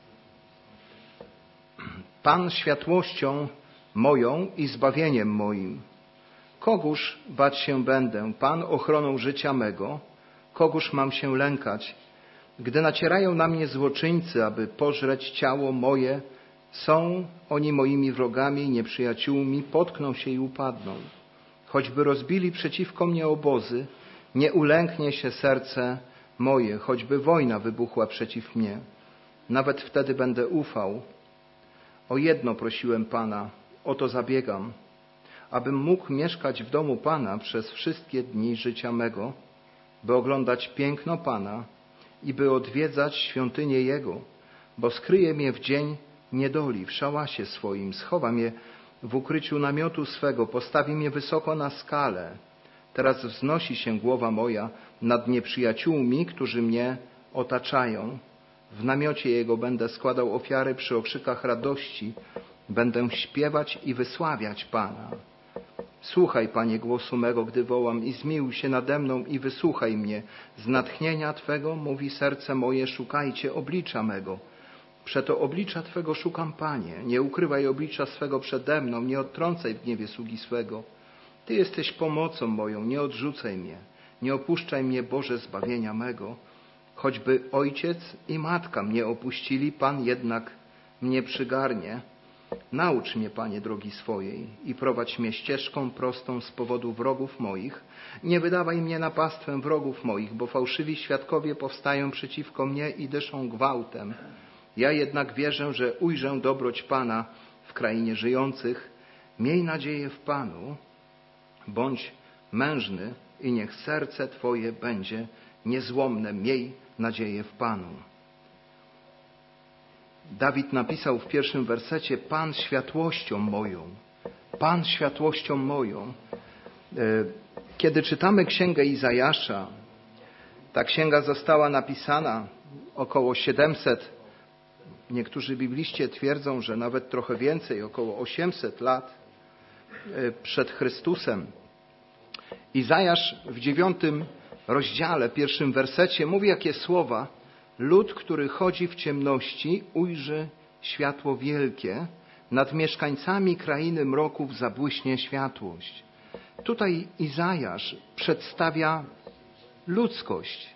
Pan światłością moją i zbawieniem moim. Kogóż bać się będę? Pan ochroną życia mego. Kogóż mam się lękać? Gdy nacierają na mnie złoczyńcy, aby pożreć ciało moje, są oni moimi wrogami i nieprzyjaciółmi, potkną się i upadną. Choćby rozbili przeciwko mnie obozy, nie ulęknie się serce moje, choćby wojna wybuchła przeciw mnie. Nawet wtedy będę ufał. O jedno prosiłem Pana, o to zabiegam, abym mógł mieszkać w domu Pana przez wszystkie dni życia mego, by oglądać piękno Pana i by odwiedzać świątynię Jego, bo skryje mnie w dzień niedoli, w szałasie swoim, schowa mnie w ukryciu namiotu swego, postawi mnie wysoko na skale. Teraz wznosi się głowa moja nad nieprzyjaciółmi, którzy mnie otaczają. W namiocie Jego będę składał ofiary przy okrzykach radości, będę śpiewać i wysławiać Pana. Słuchaj, Panie, głosu mego, gdy wołam i zmiłuj się nade mną i wysłuchaj mnie. Z natchnienia Twego mówi serce moje, szukajcie oblicza mego. Przeto oblicza Twego szukam, Panie. Nie ukrywaj oblicza swego przede mną, nie odtrącaj w gniewie sługi swego. Ty jesteś pomocą moją, nie odrzucaj mnie. Nie opuszczaj mnie, Boże, zbawienia mego. Choćby ojciec i matka mnie opuścili, Pan jednak mnie przygarnie. Naucz mnie, Panie, drogi swojej i prowadź mnie ścieżką prostą z powodu wrogów moich. Nie wydawaj mnie na pastwę wrogów moich, bo fałszywi świadkowie powstają przeciwko mnie i dyszą gwałtem. Ja jednak wierzę, że ujrzę dobroć Pana w krainie żyjących. Miej nadzieję w Panu, bądź mężny i niech serce Twoje będzie niezłomne. Miej nadzieję w Panu. Dawid napisał w pierwszym wersecie: Pan światłością moją. Pan światłością moją. Kiedy czytamy Księgę Izajasza, ta księga została napisana około 700, niektórzy bibliści twierdzą, że nawet trochę więcej, około 800 lat przed Chrystusem. Izajasz w 9 rozdziale, 1 wersecie mówi jakie słowa: lud, który chodzi w ciemności, ujrzy światło wielkie, nad mieszkańcami krainy mroków zabłyśnie światłość. Tutaj Izajasz przedstawia ludzkość,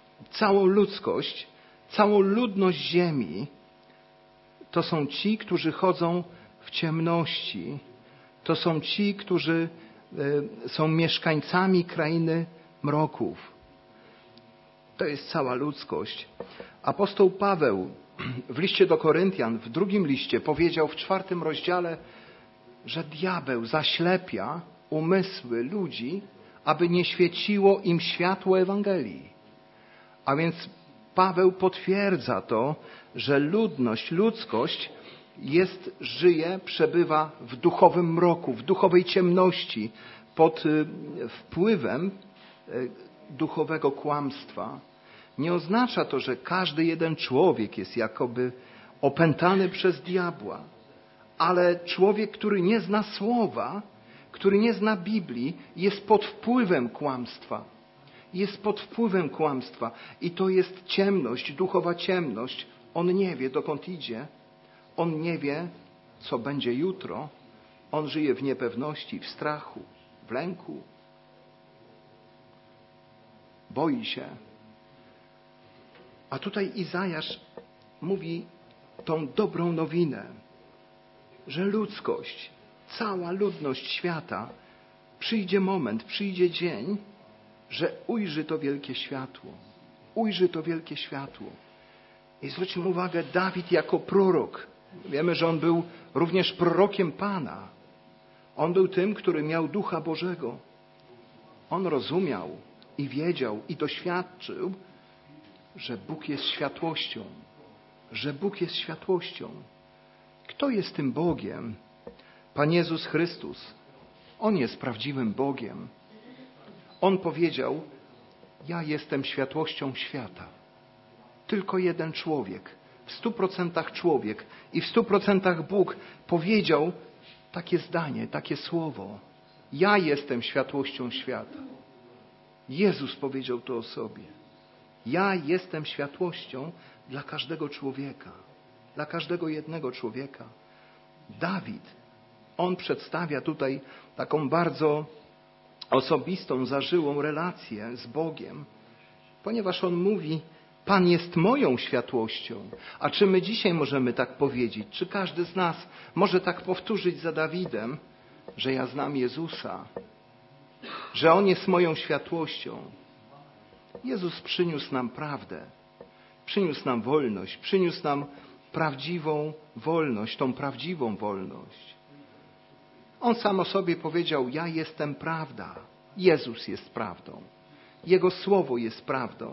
całą ludność ziemi. To są ci, którzy chodzą w ciemności. To są ci, którzy są mieszkańcami krainy mroków. To jest cała ludzkość. Apostoł Paweł w liście do Koryntian, w 2 liście, powiedział w 4 rozdziale, że diabeł zaślepia umysły ludzi, aby nie świeciło im światło Ewangelii. A więc Paweł potwierdza to, że ludzkość żyje, przebywa w duchowym mroku, w duchowej ciemności, pod wpływem duchowego kłamstwa. Nie oznacza to, że każdy jeden człowiek jest jakoby opętany przez diabła, Ale człowiek, który nie zna Słowa, który nie zna Biblii, jest pod wpływem kłamstwa. Jest pod wpływem kłamstwa. I to jest ciemność, duchowa ciemność. On nie wie, dokąd idzie. On nie wie, co będzie jutro. On żyje w niepewności, w strachu, w lęku. Boi się. A tutaj Izajasz mówi tą dobrą nowinę, że ludzkość, cała ludność świata, przyjdzie moment, przyjdzie dzień, że ujrzy to wielkie światło. Ujrzy to wielkie światło. I zwróćmy uwagę, Dawid jako prorok. Wiemy, że on był również prorokiem Pana. On był tym, który miał Ducha Bożego. On rozumiał i wiedział i doświadczył, że Bóg jest światłością. Że Bóg jest światłością. Kto jest tym Bogiem? Pan Jezus Chrystus. On jest prawdziwym Bogiem. On powiedział, ja jestem światłością świata. Tylko jeden człowiek, w 100% człowiek i w 100% Bóg powiedział takie zdanie, takie słowo. Ja jestem światłością świata. Jezus powiedział to o sobie. Ja jestem światłością dla każdego człowieka. Dla każdego jednego człowieka. Dawid, on przedstawia tutaj taką bardzo osobistą, zażyłą relację z Bogiem, ponieważ on mówi, Pan jest moją światłością. A czy my dzisiaj możemy tak powiedzieć? Czy każdy z nas może tak powtórzyć za Dawidem, że ja znam Jezusa, że On jest moją światłością? Jezus przyniósł nam prawdę, przyniósł nam wolność, przyniósł nam prawdziwą wolność, tą prawdziwą wolność. On sam o sobie powiedział, ja jestem prawda. Jezus jest prawdą. Jego Słowo jest prawdą.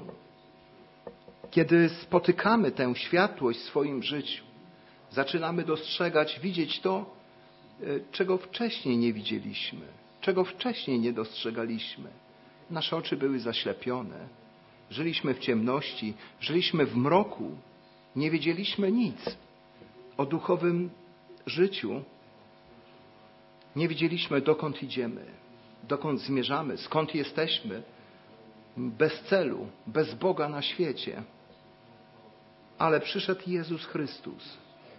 Kiedy spotykamy tę światłość w swoim życiu, zaczynamy dostrzegać, widzieć to, czego wcześniej nie widzieliśmy, czego wcześniej nie dostrzegaliśmy. Nasze oczy były zaślepione. Żyliśmy w ciemności, żyliśmy w mroku. Nie wiedzieliśmy nic o duchowym życiu. Nie wiedzieliśmy, dokąd idziemy, dokąd zmierzamy, skąd jesteśmy. Bez celu, bez Boga na świecie. Ale przyszedł Jezus Chrystus.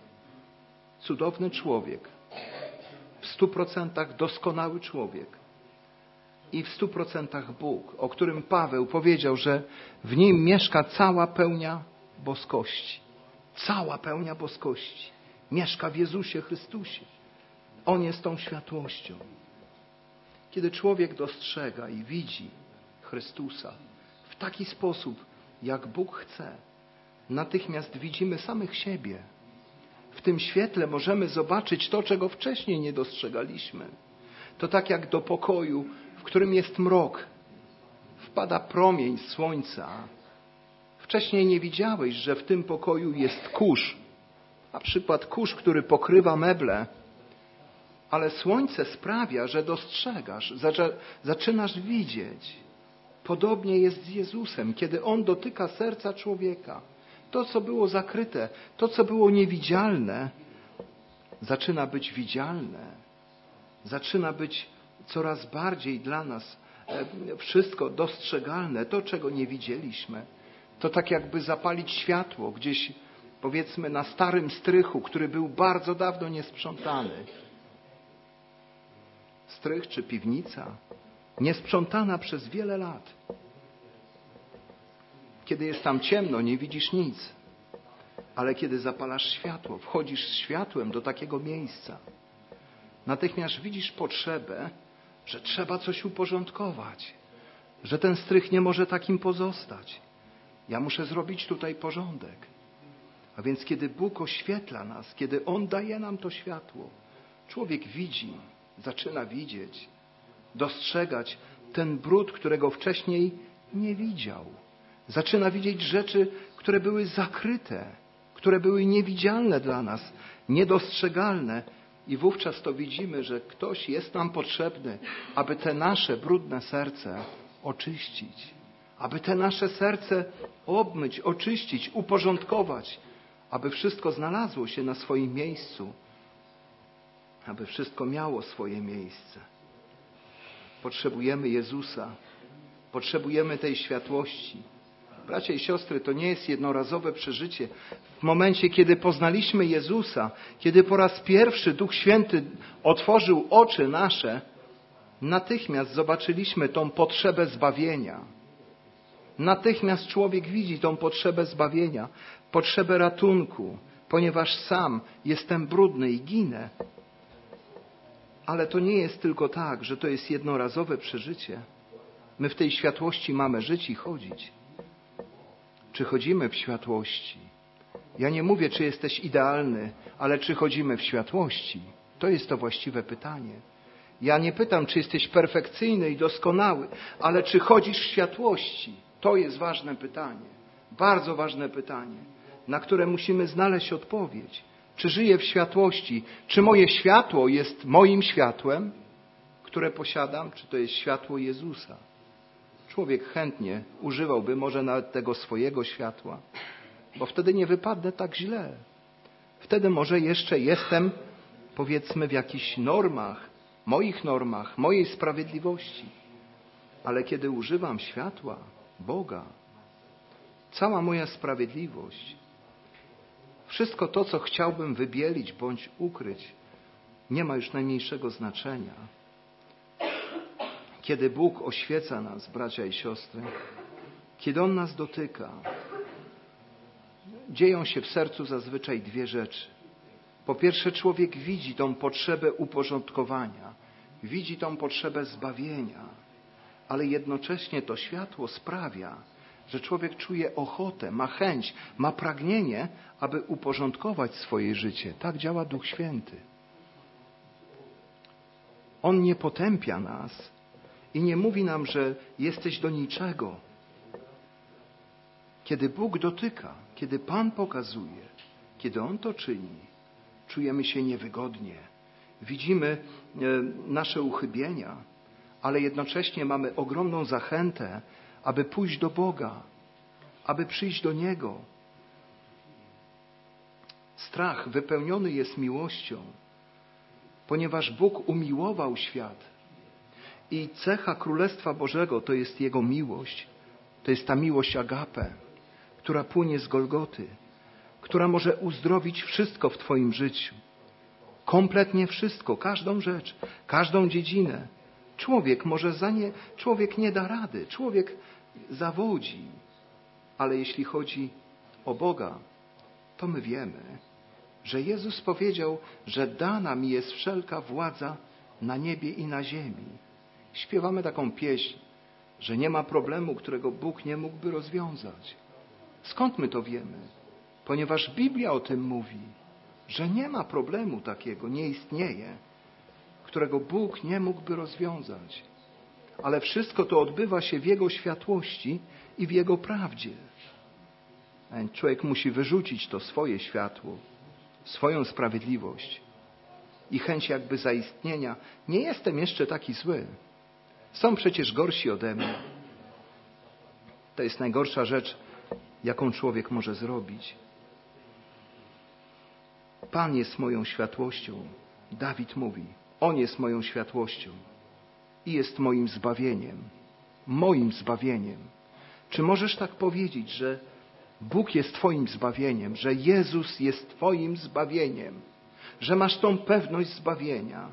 Cudowny człowiek. W 100% doskonały człowiek. I w 100% Bóg, o którym Paweł powiedział, że w nim mieszka cała pełnia boskości. Cała pełnia boskości. Mieszka w Jezusie Chrystusie. On jest tą światłością. Kiedy człowiek dostrzega i widzi Chrystusa w taki sposób, jak Bóg chce, natychmiast widzimy samych siebie. W tym świetle możemy zobaczyć to, czego wcześniej nie dostrzegaliśmy. To tak jak do pokoju, w którym jest mrok, wpada promień słońca. Wcześniej nie widziałeś, że w tym pokoju jest kurz, na przykład kurz, który pokrywa meble, ale słońce sprawia, że dostrzegasz, zaczynasz widzieć. Podobnie jest z Jezusem, kiedy On dotyka serca człowieka. To, co było zakryte, to, co było niewidzialne, zaczyna być widzialne. Zaczyna być coraz bardziej dla nas wszystko dostrzegalne, to, czego nie widzieliśmy. To tak jakby zapalić światło gdzieś, powiedzmy, na starym strychu, który był bardzo dawno niesprzątany. Strych czy piwnica niesprzątana przez wiele lat. Kiedy jest tam ciemno, nie widzisz nic. Ale kiedy zapalasz światło, wchodzisz z światłem do takiego miejsca, natychmiast widzisz potrzebę, że trzeba coś uporządkować. Że ten strych nie może takim pozostać. Ja muszę zrobić tutaj porządek. A więc kiedy Bóg oświetla nas, kiedy On daje nam to światło, człowiek widzi, zaczyna widzieć, dostrzegać ten brud, którego wcześniej nie widział. Zaczyna widzieć rzeczy, które były zakryte, które były niewidzialne dla nas, niedostrzegalne. I wówczas to widzimy, że ktoś jest nam potrzebny, aby te nasze brudne serce oczyścić. Aby te nasze serce obmyć, oczyścić, uporządkować. Aby wszystko znalazło się na swoim miejscu. aby wszystko miało swoje miejsce. Potrzebujemy Jezusa. Potrzebujemy tej światłości. Bracia i siostry, to nie jest jednorazowe przeżycie. W momencie, kiedy poznaliśmy Jezusa, kiedy po raz pierwszy Duch Święty otworzył oczy nasze, natychmiast zobaczyliśmy tą potrzebę zbawienia. Natychmiast człowiek widzi tą potrzebę zbawienia, potrzebę ratunku, ponieważ sam jestem brudny i ginę. Ale to nie jest tylko tak, że to jest jednorazowe przeżycie. My w tej światłości mamy żyć i chodzić. Czy chodzimy w światłości? Ja nie mówię, czy jesteś idealny, ale czy chodzimy w światłości? To jest to właściwe pytanie. Ja nie pytam, czy jesteś perfekcyjny i doskonały, ale czy chodzisz w światłości? To jest ważne pytanie. Bardzo ważne pytanie, na które musimy znaleźć odpowiedź. Czy żyję w światłości? Czy moje światło jest moim światłem, które posiadam? Czy to jest światło Jezusa? Człowiek chętnie używałby może nawet tego swojego światła, bo wtedy nie wypadnę tak źle. Wtedy może jeszcze jestem, powiedzmy, w jakichś normach, mojej sprawiedliwości. Ale kiedy używam światła Boga, cała moja sprawiedliwość, wszystko to, co chciałbym wybielić bądź ukryć, nie ma już najmniejszego znaczenia. Kiedy Bóg oświeca nas, bracia i siostry, kiedy On nas dotyka, dzieją się w sercu zazwyczaj dwie rzeczy. Po pierwsze, człowiek widzi tą potrzebę uporządkowania, widzi tą potrzebę zbawienia, ale jednocześnie to światło sprawia, że człowiek czuje ochotę, ma chęć, ma pragnienie, aby uporządkować swoje życie. Tak działa Duch Święty. On nie potępia nas i nie mówi nam, że jesteś do niczego. Kiedy Bóg dotyka, kiedy Pan pokazuje, kiedy On to czyni, czujemy się niewygodnie. Widzimy nasze uchybienia, ale jednocześnie mamy ogromną zachętę, aby pójść do Boga, aby przyjść do Niego. Strach wypełniony jest miłością, ponieważ Bóg umiłował świat. I cecha Królestwa Bożego to jest Jego miłość. To jest ta miłość agape, która płynie z Golgoty, która może uzdrowić wszystko w Twoim życiu. Kompletnie wszystko, każdą rzecz, każdą dziedzinę. Człowiek nie da rady, człowiek zawodzi. Ale jeśli chodzi o Boga, to my wiemy, że Jezus powiedział, że dana mi jest wszelka władza na niebie i na ziemi. Śpiewamy taką pieśń, że nie ma problemu, którego Bóg nie mógłby rozwiązać. Skąd my to wiemy? Ponieważ Biblia o tym mówi, że nie ma problemu takiego, nie istnieje, którego Bóg nie mógłby rozwiązać. Ale wszystko to odbywa się w Jego światłości i w Jego prawdzie. A człowiek musi wyrzucić to swoje światło, swoją sprawiedliwość i chęć jakby zaistnienia. Nie jestem jeszcze taki zły. Są przecież gorsi ode mnie. To jest najgorsza rzecz, jaką człowiek może zrobić. Pan jest moją światłością. Dawid mówi, On jest moją światłością i jest moim zbawieniem. Moim zbawieniem. Czy możesz tak powiedzieć, że Bóg jest Twoim zbawieniem, że Jezus jest Twoim zbawieniem, że masz tą pewność zbawienia,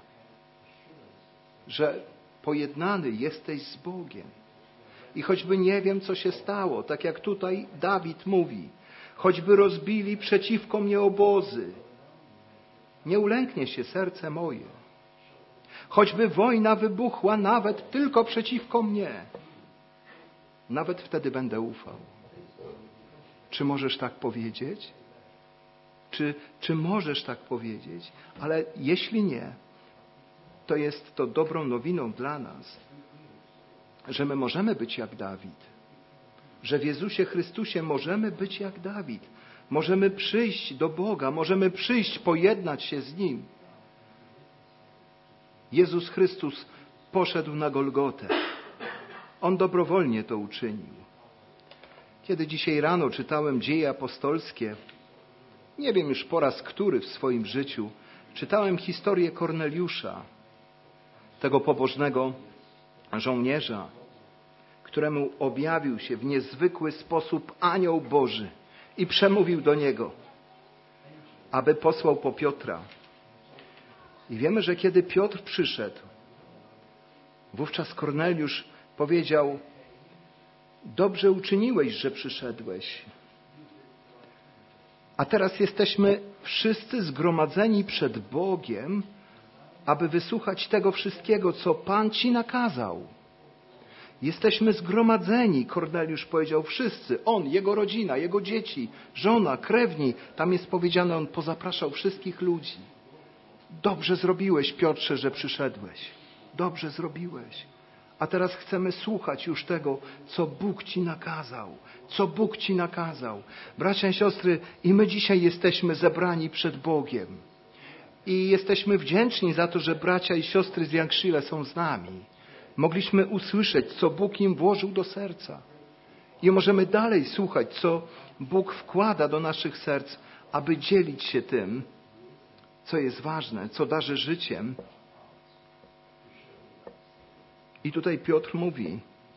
że pojednany jesteś z Bogiem. I choćby nie wiem, co się stało, tak jak tutaj Dawid mówi, choćby rozbili przeciwko mnie obozy, nie ulęknie się serce moje. Choćby wojna wybuchła nawet tylko przeciwko mnie, nawet wtedy będę ufał. Czy możesz tak powiedzieć? Czy możesz tak powiedzieć? Ale jeśli nie, to jest to dobrą nowiną dla nas, że my możemy być jak Dawid. Że w Jezusie Chrystusie możemy być jak Dawid. Możemy przyjść do Boga, możemy przyjść, pojednać się z Nim. Jezus Chrystus poszedł na Golgotę. On dobrowolnie to uczynił. Kiedy dzisiaj rano czytałem Dzieje Apostolskie, nie wiem już po raz który w swoim życiu, Czytałem historię Korneliusza, tego pobożnego żołnierza, któremu objawił się w niezwykły sposób anioł Boży i przemówił do niego, aby posłał po Piotra. I wiemy, że kiedy Piotr przyszedł, wówczas Korneliusz powiedział: dobrze uczyniłeś, że przyszedłeś. A teraz jesteśmy wszyscy zgromadzeni przed Bogiem, aby wysłuchać tego wszystkiego, co Pan Ci nakazał. Jesteśmy zgromadzeni, Korneliusz powiedział, wszyscy. On, jego rodzina, jego dzieci, żona, krewni. Tam jest powiedziane, on pozapraszał wszystkich ludzi. Dobrze zrobiłeś, Piotrze, że przyszedłeś. Dobrze zrobiłeś. A teraz chcemy słuchać już tego, co Bóg Ci nakazał. Co Bóg Ci nakazał. Bracia i siostry, i my dzisiaj jesteśmy zebrani przed Bogiem. I jesteśmy wdzięczni za to, że bracia i siostry z Jankszile są z nami. Mogliśmy usłyszeć, co Bóg im włożył do serca. I możemy dalej słuchać, co Bóg wkłada do naszych serc, aby dzielić się tym, co jest ważne, co darzy życiem. I tutaj Piotr mówi,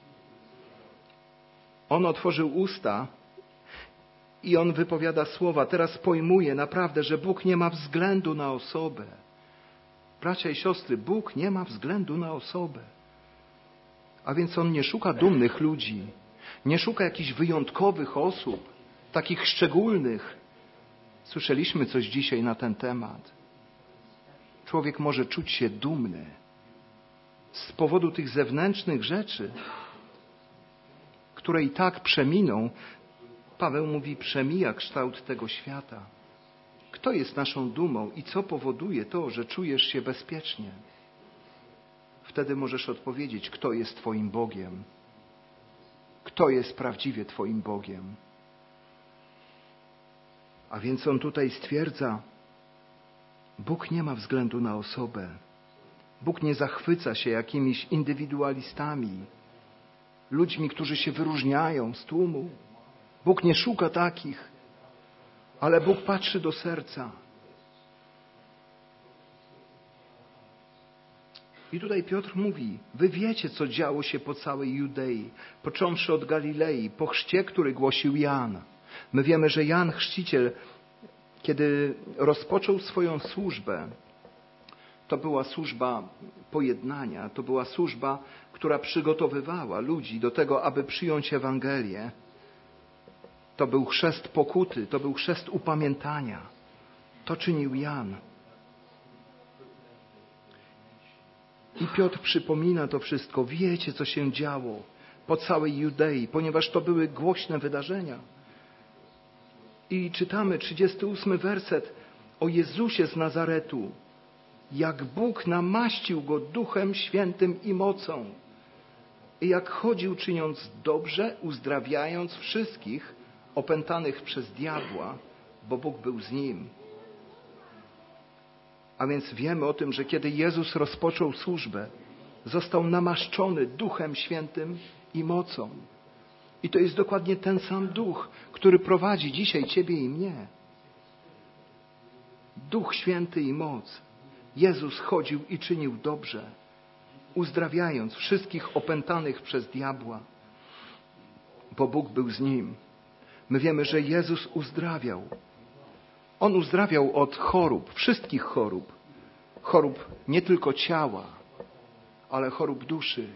on otworzył usta i on wypowiada słowa. Teraz pojmuje naprawdę, że Bóg nie ma względu na osobę. Bracia i siostry, Bóg nie ma względu na osobę. A więc On nie szuka dumnych ludzi, nie szuka jakichś wyjątkowych osób, takich szczególnych. Słyszeliśmy coś dzisiaj na ten temat. Człowiek może czuć się dumny z powodu tych zewnętrznych rzeczy, które i tak przeminą. Paweł mówi, przemija kształt tego świata. Kto jest naszą dumą i co powoduje to, że czujesz się bezpiecznie? Wtedy możesz odpowiedzieć, kto jest Twoim Bogiem. Kto jest prawdziwie Twoim Bogiem. A więc on tutaj stwierdza, Bóg nie ma względu na osobę. Bóg nie zachwyca się jakimiś indywidualistami, ludźmi, którzy się wyróżniają z tłumu. Bóg nie szuka takich, ale Bóg patrzy do serca. I tutaj Piotr mówi, wy wiecie, co działo się po całej Judei, począwszy od Galilei, po chrzcie, który głosił Jan. My wiemy, że Jan Chrzciciel, kiedy rozpoczął swoją służbę, to była służba pojednania, to była służba, która przygotowywała ludzi do tego, aby przyjąć Ewangelię. To był chrzest pokuty, to był chrzest upamiętania. To czynił Jan. I Piotr przypomina to wszystko. Wiecie, co się działo po całej Judei, ponieważ to były głośne wydarzenia. I czytamy 38 werset o Jezusie z Nazaretu. Jak Bóg namaścił Go Duchem Świętym i mocą. I jak chodził, czyniąc dobrze, uzdrawiając wszystkich opętanych przez diabła, bo Bóg był z Nim. A więc wiemy o tym, że kiedy Jezus rozpoczął służbę, został namaszczony Duchem Świętym i mocą. I to jest dokładnie ten sam Duch, który prowadzi dzisiaj Ciebie i mnie. Duch Święty i moc. Jezus chodził i czynił dobrze, uzdrawiając wszystkich opętanych przez diabła, bo Bóg był z Nim. My wiemy, że Jezus uzdrawiał. On uzdrawiał od chorób, wszystkich chorób. Chorób nie tylko ciała, ale chorób duszy.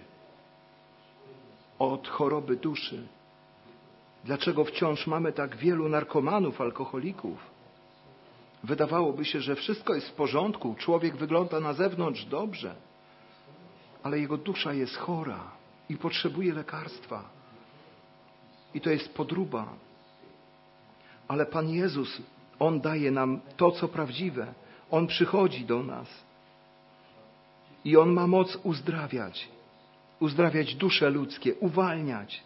Od choroby duszy. Dlaczego wciąż mamy tak wielu narkomanów, alkoholików? Wydawałoby się, że wszystko jest w porządku. Człowiek wygląda na zewnątrz dobrze, ale jego dusza jest chora i potrzebuje lekarstwa. I to jest podróba. Ale Pan Jezus, On daje nam to, co prawdziwe. On przychodzi do nas. I On ma moc uzdrawiać. Uzdrawiać dusze ludzkie, uwalniać.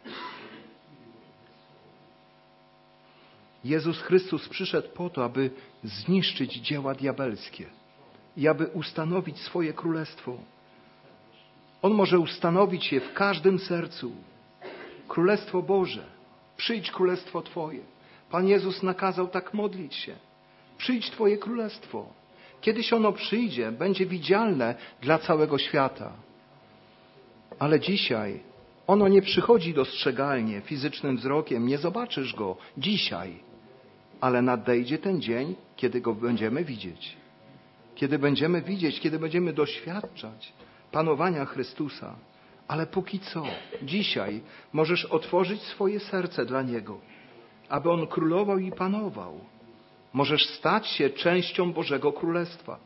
Jezus Chrystus przyszedł po to, aby zniszczyć dzieła diabelskie i aby ustanowić swoje królestwo. On może ustanowić je w każdym sercu. Królestwo Boże. Przyjdź królestwo Twoje. Pan Jezus nakazał tak modlić się. Przyjdź Twoje królestwo. Kiedyś ono przyjdzie, będzie widzialne dla całego świata. Ale dzisiaj ono nie przychodzi dostrzegalnie, fizycznym wzrokiem, nie zobaczysz go dzisiaj. Ale nadejdzie ten dzień, kiedy go będziemy widzieć. Kiedy będziemy widzieć, kiedy będziemy doświadczać panowania Chrystusa. Ale póki co, dzisiaj możesz otworzyć swoje serce dla Niego, aby On królował i panował. Możesz stać się częścią Bożego Królestwa.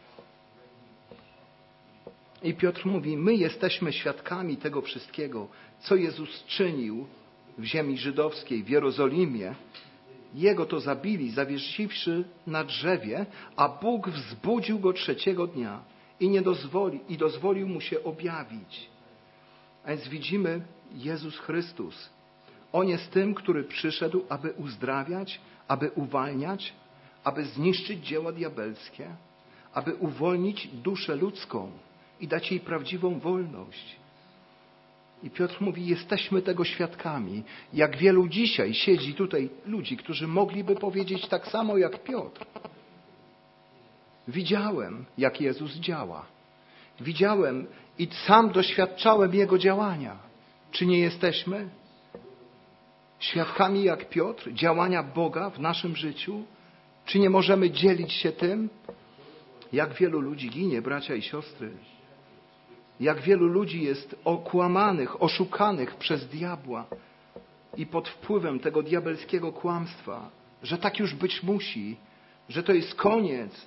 I Piotr mówi, my jesteśmy świadkami tego wszystkiego, co Jezus czynił w ziemi żydowskiej, w Jerozolimie. Jego to zabili, zawiesiwszy na drzewie, a Bóg wzbudził go trzeciego dnia i dozwolił mu się objawić. A więc widzimy Jezus Chrystus. On jest tym, który przyszedł, aby uzdrawiać, aby uwalniać, aby zniszczyć dzieła diabelskie, aby uwolnić duszę ludzką i dać jej prawdziwą wolność. I Piotr mówi, jesteśmy tego świadkami. Jak wielu dzisiaj siedzi tutaj ludzi, którzy mogliby powiedzieć tak samo jak Piotr. Widziałem, jak Jezus działa. Widziałem i sam doświadczałem Jego działania. Czy nie jesteśmy świadkami jak Piotr, działania Boga w naszym życiu? Czy nie możemy dzielić się tym? Jak wielu ludzi ginie, bracia i siostry. Jak wielu ludzi jest okłamanych, oszukanych przez diabła i pod wpływem tego diabelskiego kłamstwa, że tak już być musi, że to jest koniec.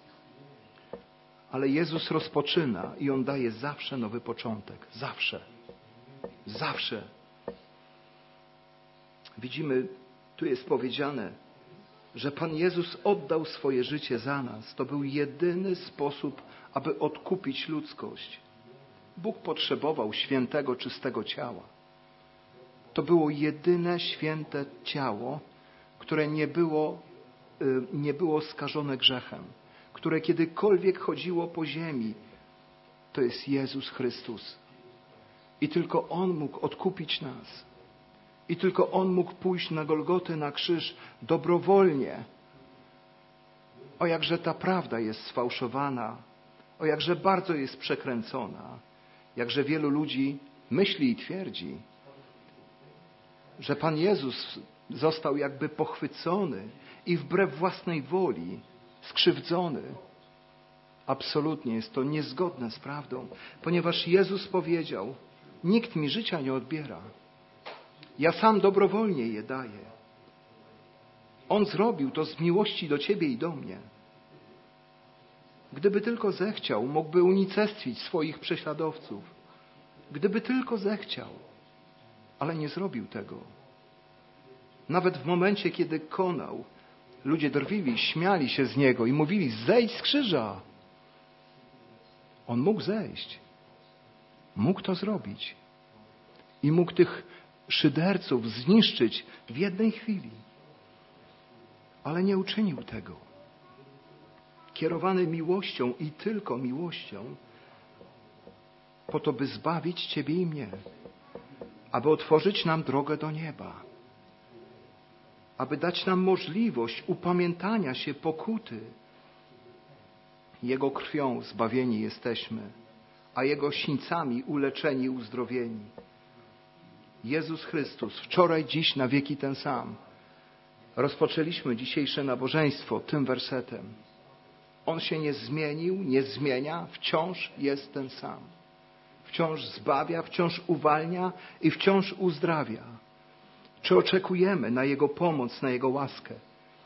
Ale Jezus rozpoczyna i On daje zawsze nowy początek. Zawsze. Zawsze. Widzimy, tu jest powiedziane, że Pan Jezus oddał swoje życie za nas. To był jedyny sposób, aby odkupić ludzkość. Bóg potrzebował świętego, czystego ciała. To było jedyne święte ciało, które nie było skażone grzechem, które kiedykolwiek chodziło po ziemi. To jest Jezus Chrystus. I tylko On mógł odkupić nas. I tylko On mógł pójść na Golgotę, na krzyż dobrowolnie. O jakże ta prawda jest sfałszowana. O jakże bardzo jest przekręcona. Jakże wielu ludzi myśli i twierdzi, że Pan Jezus został jakby pochwycony i wbrew własnej woli skrzywdzony. Absolutnie jest to niezgodne z prawdą, ponieważ Jezus powiedział, nikt mi życia nie odbiera. Ja sam dobrowolnie je daję. On zrobił to z miłości do Ciebie i do mnie. Gdyby tylko zechciał, mógłby unicestwić swoich prześladowców. Gdyby tylko zechciał, ale nie zrobił tego. Nawet w momencie, kiedy konał, ludzie drwili, śmiali się z Niego i mówili, zejdź z krzyża. On mógł zejść. Mógł to zrobić. I mógł tych szyderców zniszczyć w jednej chwili. Ale nie uczynił tego. Kierowany miłością i tylko miłością, po to, by zbawić Ciebie i mnie, aby otworzyć nam drogę do nieba, aby dać nam możliwość upamiętania się pokuty. Jego krwią zbawieni jesteśmy, a Jego sińcami uleczeni i uzdrowieni. Jezus Chrystus, wczoraj, dziś, na wieki ten sam. Rozpoczęliśmy dzisiejsze nabożeństwo tym wersetem. On się nie zmienił, nie zmienia, wciąż jest ten sam. Wciąż zbawia, wciąż uwalnia i wciąż uzdrawia. Czy oczekujemy na Jego pomoc, na Jego łaskę?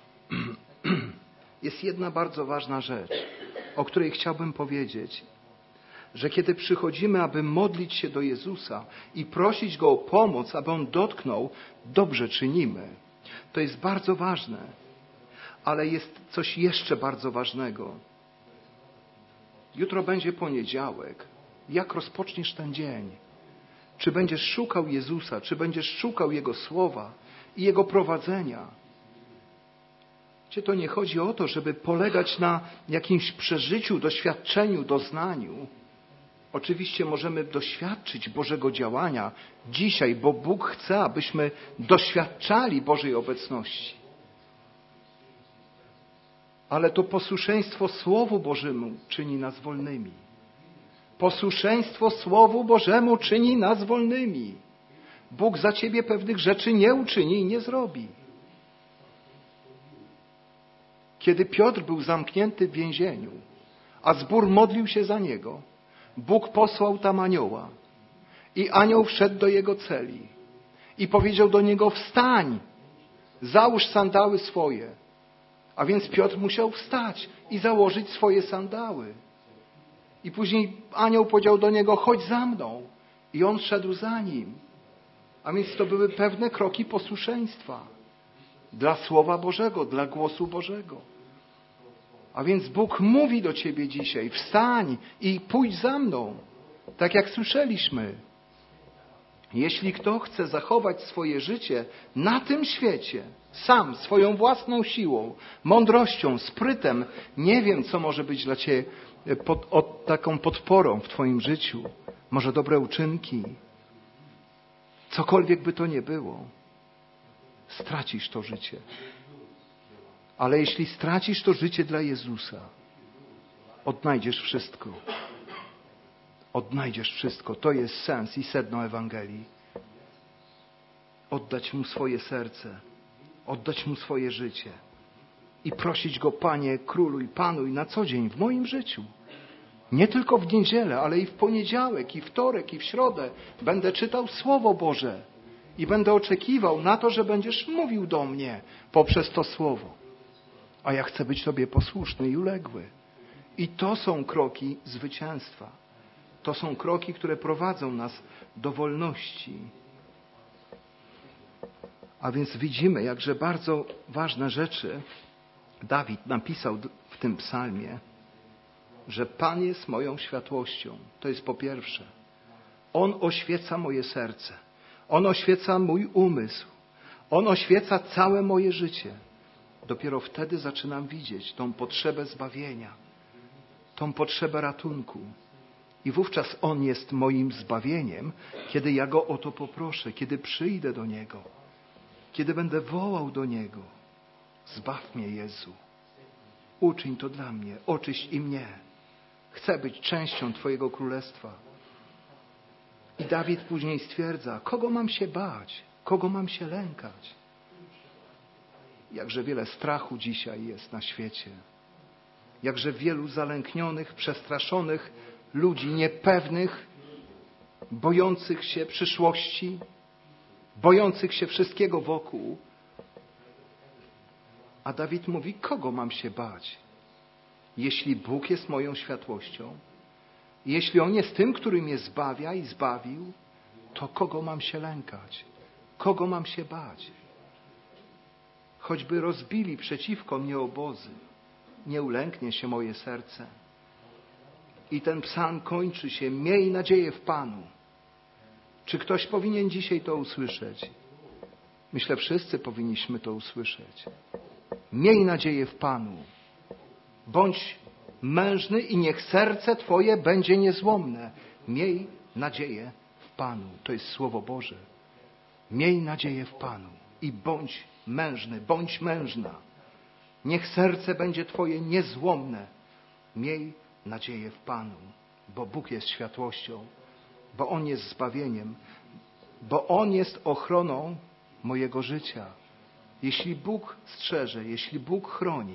Jest jedna bardzo ważna rzecz, o której chciałbym powiedzieć, że kiedy przychodzimy, aby modlić się do Jezusa i prosić Go o pomoc, aby On dotknął, dobrze czynimy. To jest bardzo ważne, ale jest coś jeszcze bardzo ważnego. Jutro będzie poniedziałek. Jak rozpoczniesz ten dzień? Czy będziesz szukał Jezusa? Czy będziesz szukał Jego słowa i Jego prowadzenia? Czy to nie chodzi o to, żeby polegać na jakimś przeżyciu, doświadczeniu, doznaniu? Oczywiście możemy doświadczyć Bożego działania dzisiaj, bo Bóg chce, abyśmy doświadczali Bożej obecności. Ale to posłuszeństwo Słowu Bożemu czyni nas wolnymi. Posłuszeństwo Słowu Bożemu czyni nas wolnymi. Bóg za ciebie pewnych rzeczy nie uczyni i nie zrobi. Kiedy Piotr był zamknięty w więzieniu, a zbór modlił się za niego, Bóg posłał tam anioła. I anioł wszedł do jego celi i powiedział do niego: wstań, załóż sandały swoje. A więc Piotr musiał wstać i założyć swoje sandały. I później anioł powiedział do niego: chodź za mną. I on szedł za nim. A więc to były pewne kroki posłuszeństwa dla Słowa Bożego, dla głosu Bożego. A więc Bóg mówi do ciebie dzisiaj: wstań i pójdź za mną. Tak jak słyszeliśmy. Jeśli kto chce zachować swoje życie na tym świecie, sam, swoją własną siłą, mądrością, sprytem, nie wiem, co może być dla ciebie taką podporą w twoim życiu. Może dobre uczynki. Cokolwiek by to nie było. Stracisz to życie. Ale jeśli stracisz to życie dla Jezusa, odnajdziesz wszystko. Odnajdziesz wszystko. To jest sens i sedno Ewangelii. Oddać Mu swoje serce. Oddać Mu swoje życie. I prosić Go: Panie, Króluj, Panuj na co dzień w moim życiu. Nie tylko w niedzielę, ale i w poniedziałek, i wtorek, i w środę będę czytał Słowo Boże. I będę oczekiwał na to, że będziesz mówił do mnie poprzez to Słowo. A ja chcę być Tobie posłuszny i uległy. I to są kroki zwycięstwa. To są kroki, które prowadzą nas do wolności. A więc widzimy, jakże bardzo ważne rzeczy Dawid napisał w tym psalmie, że Pan jest moją światłością. To jest po pierwsze. On oświeca moje serce. On oświeca mój umysł. On oświeca całe moje życie. Dopiero wtedy zaczynam widzieć tą potrzebę zbawienia, tą potrzebę ratunku. I wówczas On jest moim zbawieniem, kiedy ja Go o to poproszę, kiedy przyjdę do Niego, kiedy będę wołał do Niego: zbaw mnie, Jezu. Uczyń to dla mnie, oczyść i mnie. Chcę być częścią Twojego Królestwa. I Dawid później stwierdza: kogo mam się bać? Kogo mam się lękać? Jakże wiele strachu dzisiaj jest na świecie. Jakże wielu zalęknionych, przestraszonych ludzi, niepewnych, bojących się przyszłości, bojących się wszystkiego wokół. A Dawid mówi: kogo mam się bać? Jeśli Bóg jest moją światłością, jeśli On jest tym, który mnie zbawia i zbawił, to kogo mam się lękać? Kogo mam się bać? Choćby rozbili przeciwko mnie obozy, nie ulęknie się moje serce. I ten psalm kończy się: miej nadzieję w Panu. Czy ktoś powinien dzisiaj to usłyszeć? Myślę, wszyscy powinniśmy to usłyszeć. Miej nadzieję w Panu. Bądź mężny i niech serce Twoje będzie niezłomne. Miej nadzieję w Panu. To jest Słowo Boże. Miej nadzieję w Panu i bądź mężny, bądź mężna. Niech serce będzie Twoje niezłomne. Miej nadzieję w Panu, bo Bóg jest światłością, bo On jest zbawieniem, bo On jest ochroną mojego życia. Jeśli Bóg strzeże, jeśli Bóg chroni,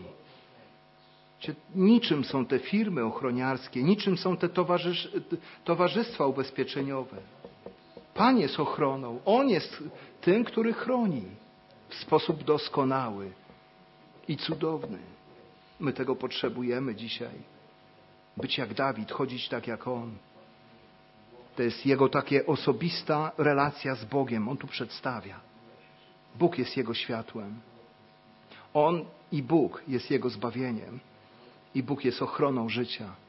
niczym są te firmy ochroniarskie, niczym są te towarzystwa ubezpieczeniowe. Pan jest ochroną. On jest tym, który chroni w sposób doskonały i cudowny. My tego potrzebujemy dzisiaj. Być jak Dawid, chodzić tak jak on. To jest jego takie osobista relacja z Bogiem. On tu przedstawia. Bóg jest jego światłem. On i Bóg jest jego zbawieniem. I Bóg jest ochroną życia.